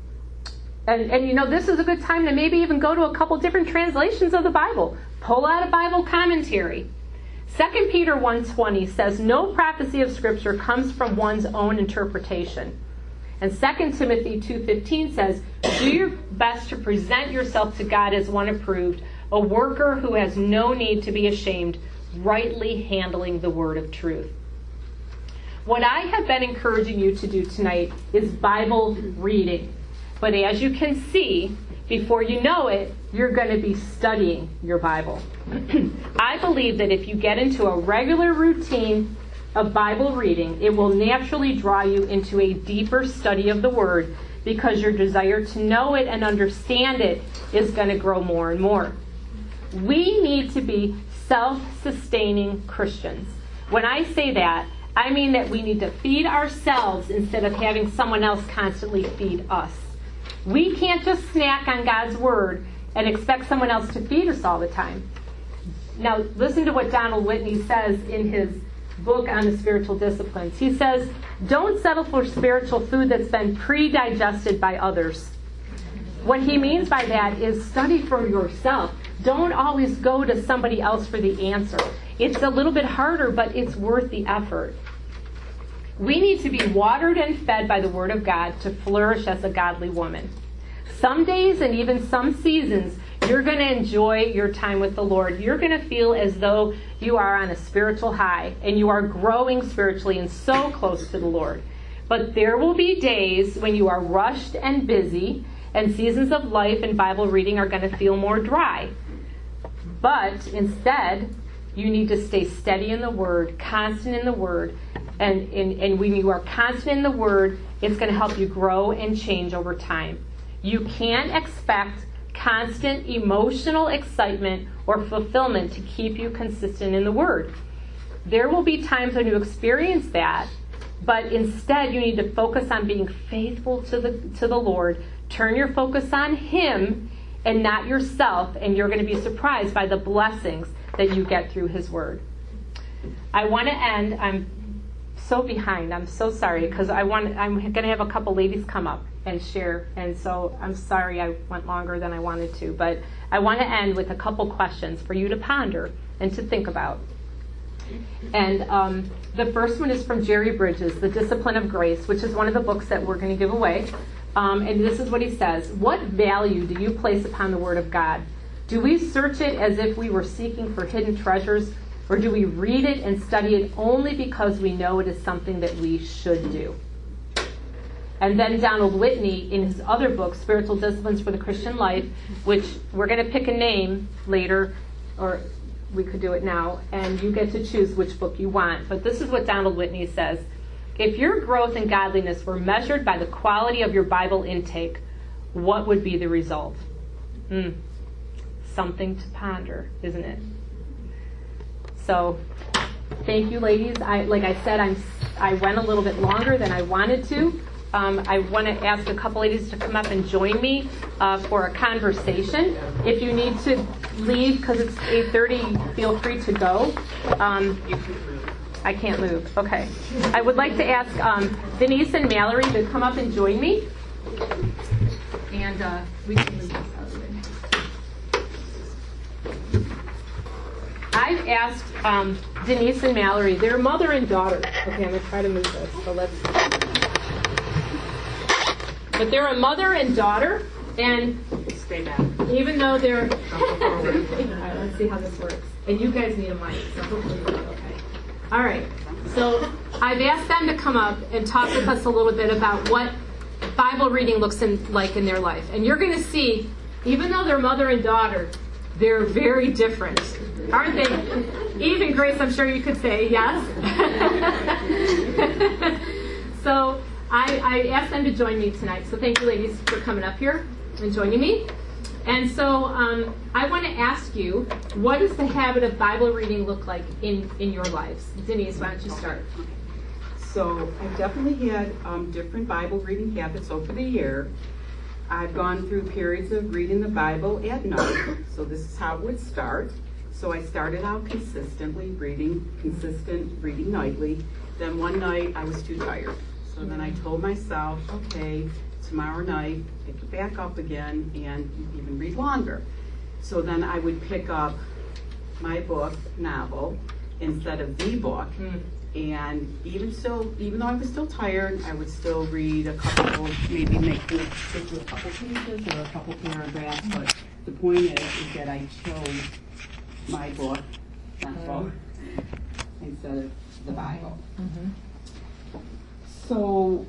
this is a good time to maybe even go to a couple different translations of the Bible. Pull out a Bible commentary. 2 Peter 1:20 says, no prophecy of Scripture comes from one's own interpretation. And 2 Timothy 2:15 says, do your best to present yourself to God as one approved, a worker who has no need to be ashamed, rightly handling the word of truth. What I have been encouraging you to do tonight is Bible reading. But as you can see, before you know it, you're going to be studying your Bible. I believe that if you get into a regular routine of Bible reading, it will naturally draw you into a deeper study of the Word because your desire to know it and understand it is going to grow more and more. We need to be self-sustaining Christians. When I say that, I mean that we need to feed ourselves instead of having someone else constantly feed us. We can't just snack on God's Word and expect someone else to feed us all the time. Now, listen to what Donald Whitney says in his book on the spiritual disciplines. He says, don't settle for spiritual food that's been pre-digested by others. What he means by that is study for yourself. Don't always go to somebody else for the answer. It's a little bit harder, but it's worth the effort. We need to be watered and fed by the Word of God to flourish as a godly woman. Some days and even some seasons, you're going to enjoy your time with the Lord. You're going to feel as though you are on a spiritual high and you are growing spiritually and so close to the Lord. But there will be days when you are rushed and busy, and seasons of life and Bible reading are going to feel more dry. But instead, you need to stay steady in the Word, constant in the Word. And when you are constant in the Word, it's going to help you grow and change over time. You can't expect constant emotional excitement or fulfillment to keep you consistent in the Word. There will be times when you experience that, but instead you need to focus on being faithful to the Lord. Turn your focus on Him and not yourself, and you're going to be surprised by the blessings that you get through His Word. I want to end. I'm so behind. I'm so sorry because I'm going to have a couple ladies come up and share, and so I'm sorry I went longer than I wanted to, but I want to end with a couple questions for you to ponder and to think about. And the first one is from Jerry Bridges, The Discipline of Grace, which is one of the books that we're going to give away. And this is what he says. What value do you place upon the Word of God? Do we search it as if we were seeking for hidden treasures, or do we read it and study it only because we know it is something that we should do? And then Donald Whitney, in his other book, Spiritual Disciplines for the Christian Life, which we're going to pick a name later, or we could do it now, and you get to choose which book you want. But this is what Donald Whitney says. If your growth in godliness were measured by the quality of your Bible intake, what would be the result? Something to ponder, isn't it? So thank you, ladies. Like I said, I went a little bit longer than I wanted to. I want to ask a couple ladies to come up and join me for a conversation. If you need to leave because it's 8:30, feel free to go. I can't move. Okay. I would like to ask Denise and Mallory to come up and join me. And we can move this out of the way. I've asked Denise and Mallory, they're mother and daughter. Okay, I'm going to try to move this. So but they're a mother and daughter, and Stay back. even though they're... All right, let's see how this works. And you guys need a mic, so hopefully you're okay. All right, so I've asked them to come up and talk with us a little bit about what Bible reading looks like in their life. And you're going to see, even though they're mother and daughter, they're very different. Aren't they? Even Grace, I'm sure you could say yes. So I asked them to join me tonight. So thank you, ladies, for coming up here and joining me. And so I want to ask you, what does the habit of Bible reading look like in your lives? Denise, why don't you start? So I've definitely had different Bible reading habits over the year. I've gone through periods of reading the Bible at night. So this is how it would start. So I started out consistent reading nightly. Then one night I was too tired. So then I told myself, okay, tomorrow night, pick it back up again and even read longer. So then I would pick up my book, novel, instead of the book. And even though I was still tired, I would still read a couple, maybe stick to a couple pages or a couple paragraphs. But the point is that I chose my book, novel, instead of the Bible. So,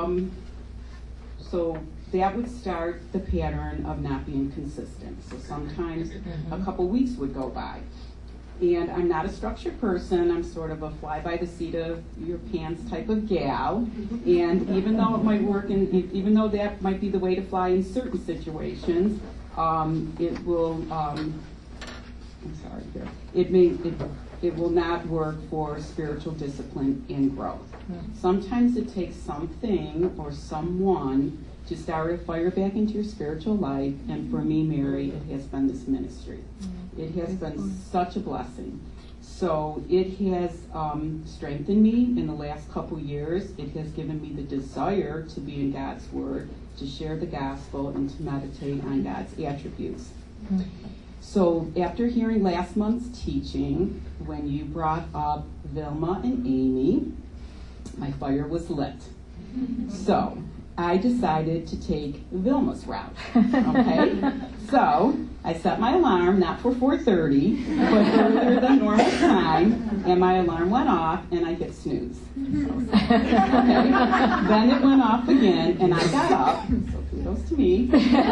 so that would start the pattern of not being consistent. So sometimes a couple weeks would go by. And I'm not a structured person. I'm sort of a fly by the seat of your pants type of gal. And even though it might work, and even though that might be the way to fly in certain situations, it will. It will not work for spiritual discipline and growth. Sometimes it takes something or someone to start a fire back into your spiritual life. And for me, Mary, it has been this ministry. It has been such a blessing. So it has strengthened me in the last couple years. It has given me the desire to be in God's Word, to share the gospel, and to meditate on God's attributes. So after hearing last month's teaching, when you brought up Vilma and Amy, my fire was lit. So I decided to take Vilma's route. Okay? So I set my alarm, not for 4:30, but earlier than normal time, and my alarm went off, and I hit snooze. Okay? Then it went off again, and I got up, so kudos to me,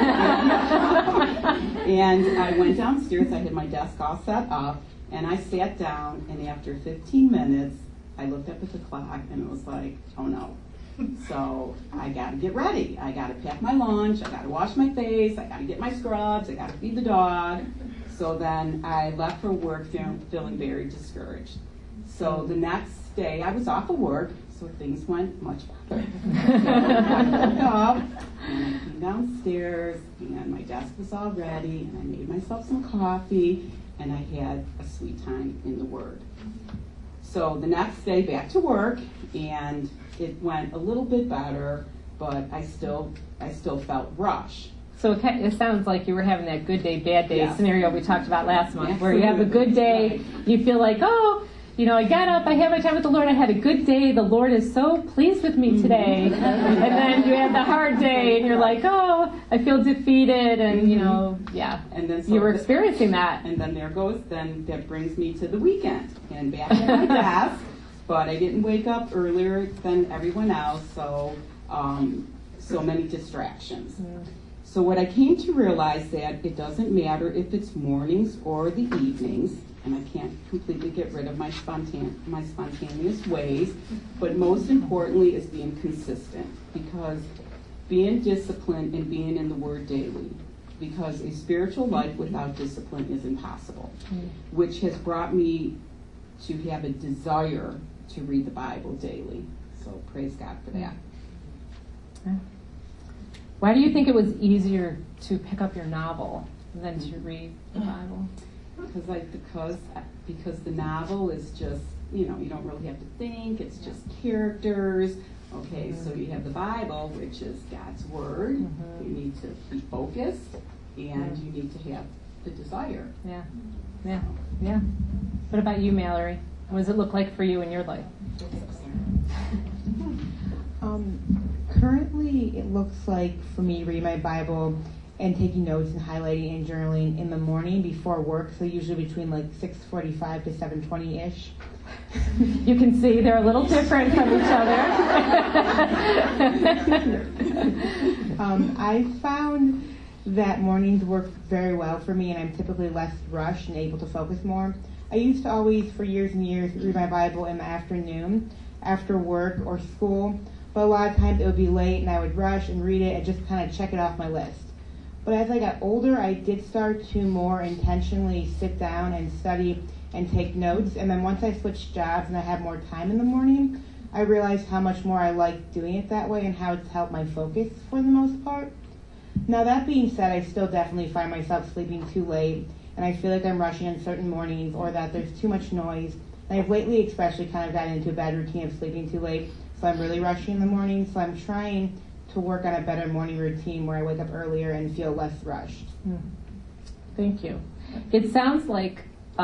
and I went downstairs. I had my desk all set up, and I sat down, and after 15 minutes, I looked up at the clock, and it was like, oh no. So I got to get ready. I got to pack my lunch. I got to wash my face. I got to get my scrubs. I got to feed the dog. So then I left for work feeling very discouraged. So the next day I was off of work, so things went much better. So I woke up and I came downstairs and my desk was all ready and I made myself some coffee and I had a sweet time in the Word. So the next day back to work, and it went a little bit better, but I still felt rushed. So it sounds like you were having that good day, bad day scenario we talked about last month, Absolutely. where you have a good day, Right. You feel like, oh, I got up, I had my time with the Lord, I had a good day, the Lord is so pleased with me today. And then you have the hard day, and you're like, oh, I feel defeated, and, And then you were experiencing that. And then then that brings me to the weekend and back at my desk. But I didn't wake up earlier than everyone else, so many distractions. So what I came to realize that it doesn't matter if it's mornings or the evenings, and I can't completely get rid of my spontaneous ways, but most importantly is being consistent, because being disciplined and being in the Word daily, because a spiritual life without discipline is impossible, which has brought me to have a desire to read the Bible daily. So praise God for that. Why do you think it was easier to pick up your novel than to read the Bible? Because the novel is just, you don't really have to think. It's just characters. Okay, so you have the Bible, which is God's Word. You need to be focused, and you need to have the desire. Yeah. What about you, Mallory? What does it look like for you in your life? Currently, it looks like for me reading my Bible and taking notes and highlighting and journaling in the morning before work, so usually between like 6:45 to 7:20-ish. You can see they're a little different from each other. I found that mornings work very well for me, and I'm typically less rushed and able to focus more. I used to always, for years and years, read my Bible in the afternoon after work or school, but a lot of times it would be late and I would rush and read it and just kind of check it off my list. But as I got older, I did start to more intentionally sit down and study and take notes, and then once I switched jobs and I had more time in the morning, I realized how much more I liked doing it that way and how it's helped my focus for the most part. Now that being said, I still definitely find myself sleeping too late, and I feel like I'm rushing on certain mornings or that there's too much noise. And I've lately especially kind of gotten into a bad routine of sleeping too late, so I'm really rushing in the morning, so I'm trying to work on a better morning routine where I wake up earlier and feel less rushed. Thank you. It sounds like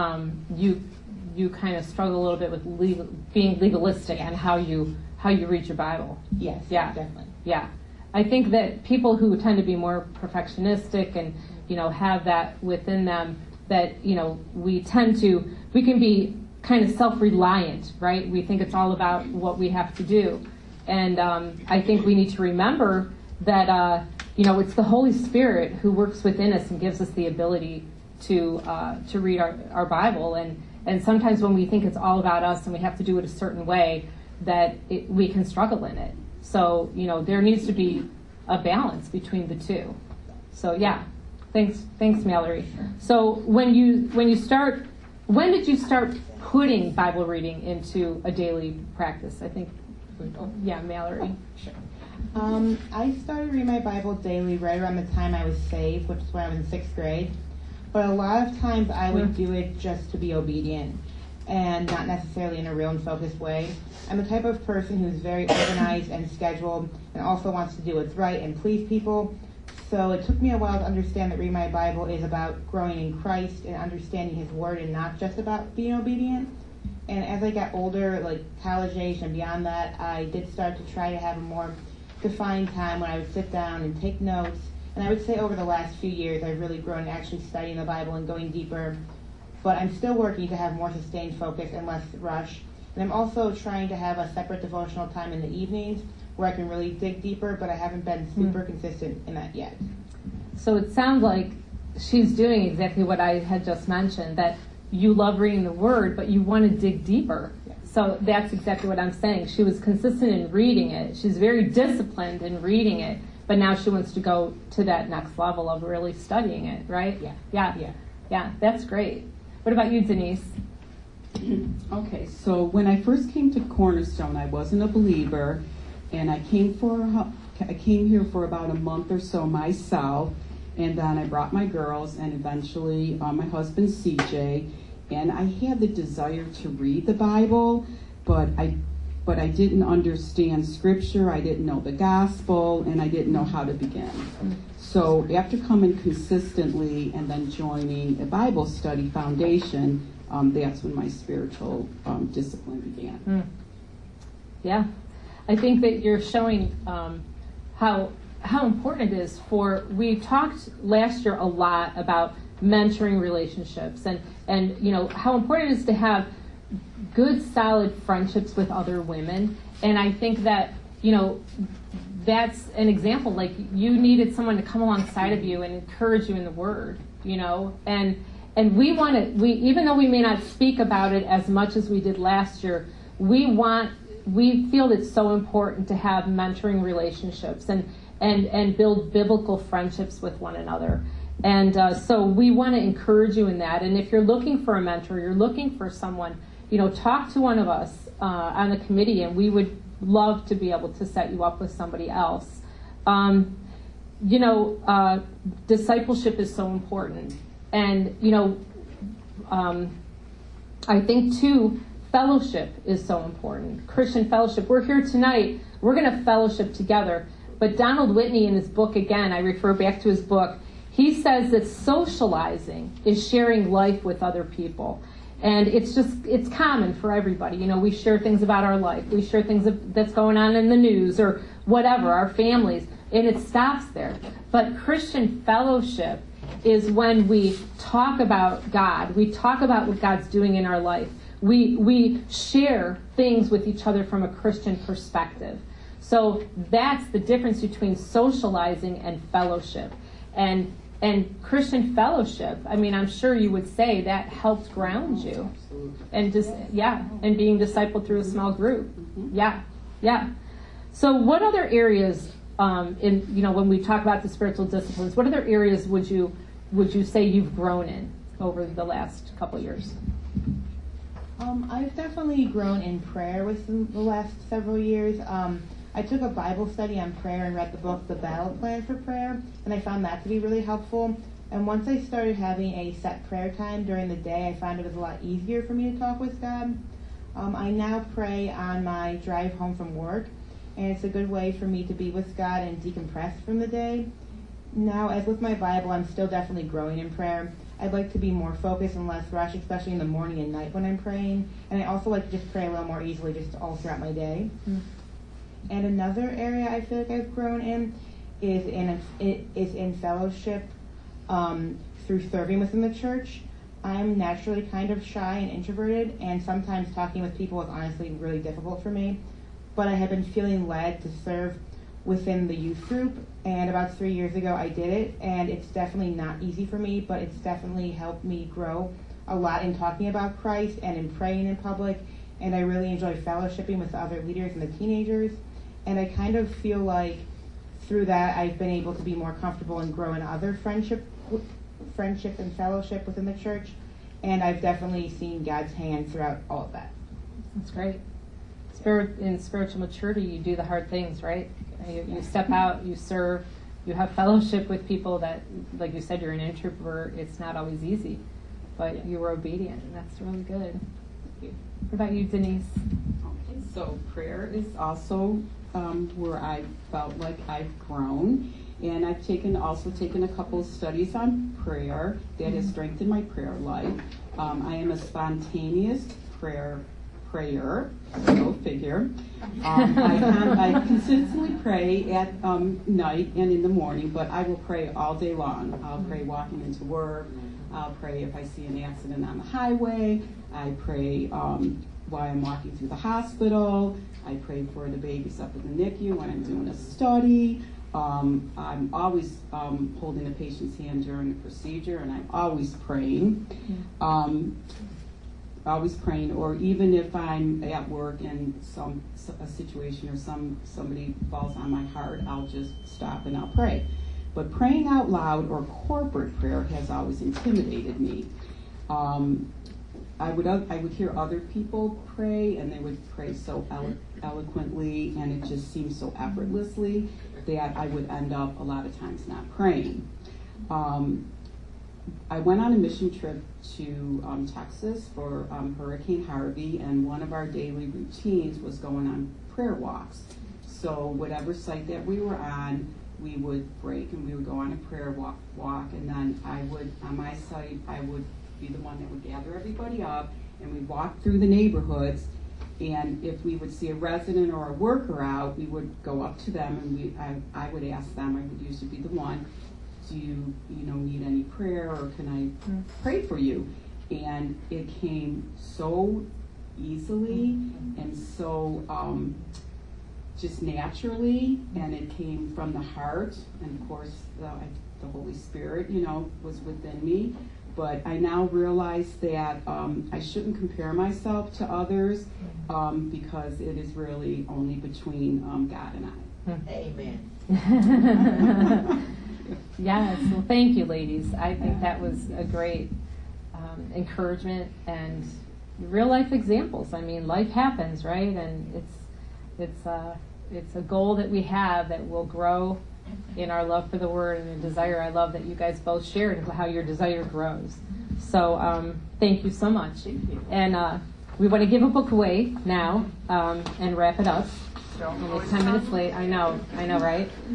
you kind of struggle a little bit with being legalistic on how you read your Bible. Yes, Yeah. definitely. Yeah. I think that people who tend to be more perfectionistic and, have that within them, that, we can be kind of self-reliant, right? We think it's all about what we have to do. And I think we need to remember that, it's the Holy Spirit who works within us and gives us the ability to read our Bible. And sometimes when we think it's all about us and we have to do it a certain way, that we can struggle in it. So, there needs to be a balance between the two. So, yeah. Thanks, Mallory. So, when did you start putting Bible reading into a daily practice? I think, Mallory. Sure. I started reading my Bible daily right around the time I was saved, which is when I was in 6th grade. But a lot of times I would do it just to be obedient and not necessarily in a real and focused way. I'm the type of person who's very organized and scheduled and also wants to do what's right and please people. So it took me a while to understand that reading my Bible is about growing in Christ and understanding His Word and not just about being obedient. And as I got older, like college age and beyond that, I did start to try to have a more defined time when I would sit down and take notes. And I would say over the last few years, I've really grown actually studying the Bible and going deeper. But I'm still working to have more sustained focus and less rush. And I'm also trying to have a separate devotional time in the evenings where I can really dig deeper, but I haven't been super consistent in that yet. So it sounds like she's doing exactly what I had just mentioned, that you love reading the Word, but you want to dig deeper. Yeah. So that's exactly what I'm saying. She was consistent in reading it. She's very disciplined in reading it, but now she wants to go to that next level of really studying it, right? Yeah, that's great. What about you, Denise? Okay, so when I first came to Cornerstone, I wasn't a believer, and I came here for about a month or so myself, and then I brought my girls and eventually my husband CJ, and I had the desire to read the Bible, but I didn't understand Scripture, I didn't know the gospel, and I didn't know how to begin. So after coming consistently and then joining a Bible study foundation, that's when my spiritual discipline began. Yeah, I think that you're showing how important it is we talked last year a lot about mentoring relationships and how important it is to have good, solid friendships with other women. And I think that, that's an example. Like, you needed someone to come alongside of you and encourage you in the Word, and we even though we may not speak about it as much as we did last year, we feel it's so important to have mentoring relationships and build biblical friendships with one another. And so we want to encourage you in that. And if you're looking for a mentor, you're looking for someone, talk to one of us on the committee, and we would love to be able to set you up with somebody else. Discipleship is so important. And, I think, too, fellowship is so important. Christian fellowship. We're here tonight. We're going to fellowship together. But Donald Whitney, in his book, again, I refer back to his book, he says that socializing is sharing life with other people. And it's common for everybody. We share things about our life. We share things that's going on in the news or whatever, our families, and it stops there. But Christian fellowship is when we talk about God. We talk about what God's doing in our life. We share things with each other from a Christian perspective. So that's the difference between socializing and fellowship. And Christian fellowship, I'm sure you would say that helps ground you. Absolutely. And being discipled through a small group. Mm-hmm. Yeah. So what other areas, when we talk about the spiritual disciplines, what other areas would you say you've grown in over the last couple of years? I've definitely grown in prayer within the last several years. I took a Bible study on prayer and read the book, The Battle Plan for Prayer, and I found that to be really helpful. And once I started having a set prayer time during the day, I found it was a lot easier for me to talk with God. I now pray on my drive home from work, and it's a good way for me to be with God and decompress from the day. Now, as with my Bible, I'm still definitely growing in prayer. I'd like to be more focused and less rushed, especially in the morning and night when I'm praying. And I also like to just pray a little more easily just all throughout my day. Mm. And another area I feel like I've grown in is in fellowship through serving within the church. I'm naturally kind of shy and introverted, and sometimes talking with people is honestly really difficult for me. But I have been feeling led to serve within the youth group, and about 3 years ago I did it, and it's definitely not easy for me, but it's definitely helped me grow a lot in talking about Christ and in praying in public, and I really enjoy fellowshipping with the other leaders and the teenagers, and I kind of feel like through that I've been able to be more comfortable and grow in other friendship and fellowship within the church, and I've definitely seen God's hand throughout all of that. That's great. In spiritual maturity, you do the hard things, right? You step out, you serve, you have fellowship with people that, like you said, you're an introvert. It's not always easy, but you were obedient, and that's really good. What about you, Denise? Okay, so prayer is also where I felt like I've grown, and I've taken a couple of studies on prayer that has strengthened my prayer life. I am a spontaneous prayer, go figure. I consistently pray at night and in the morning, but I will pray all day long. I'll pray walking into work. I'll pray if I see an accident on the highway. I pray while I'm walking through the hospital. I pray for the babies up in the NICU when I'm doing a study. I'm always holding a patient's hand during the procedure, and I'm always praying. Or even if I'm at work and a situation or somebody falls on my heart, I'll just stop and I'll pray. But praying out loud or corporate prayer has always intimidated me. I would hear other people pray, and they would pray so eloquently, and it just seemed so effortlessly that I would end up a lot of times not praying. I went on a mission trip to Texas for Hurricane Harvey, and one of our daily routines was going on prayer walks. So whatever site that we were on, we would break and we would go on a prayer walk, and then on my site, I would be the one that would gather everybody up, and we'd walk through the neighborhoods, and if we would see a resident or a worker out, we would go up to them, and I would ask them, I would usually be the one, do you need any prayer, or can I pray for you? And it came so easily and so just naturally, and it came from the heart, and of course the Holy Spirit, was within me. But I now realize that I shouldn't compare myself to others because it is really only between God and I. Amen. Yes, well, thank you, ladies. I think that was a great encouragement, and real life examples. I mean, life happens, right? And it's a goal that we have that will grow in our love for the Word and the desire. I love that you guys both shared how your desire grows. So thank you so much. Thank you. And we want to give a book away now and wrap it up. Only 10 minutes late. I know, right?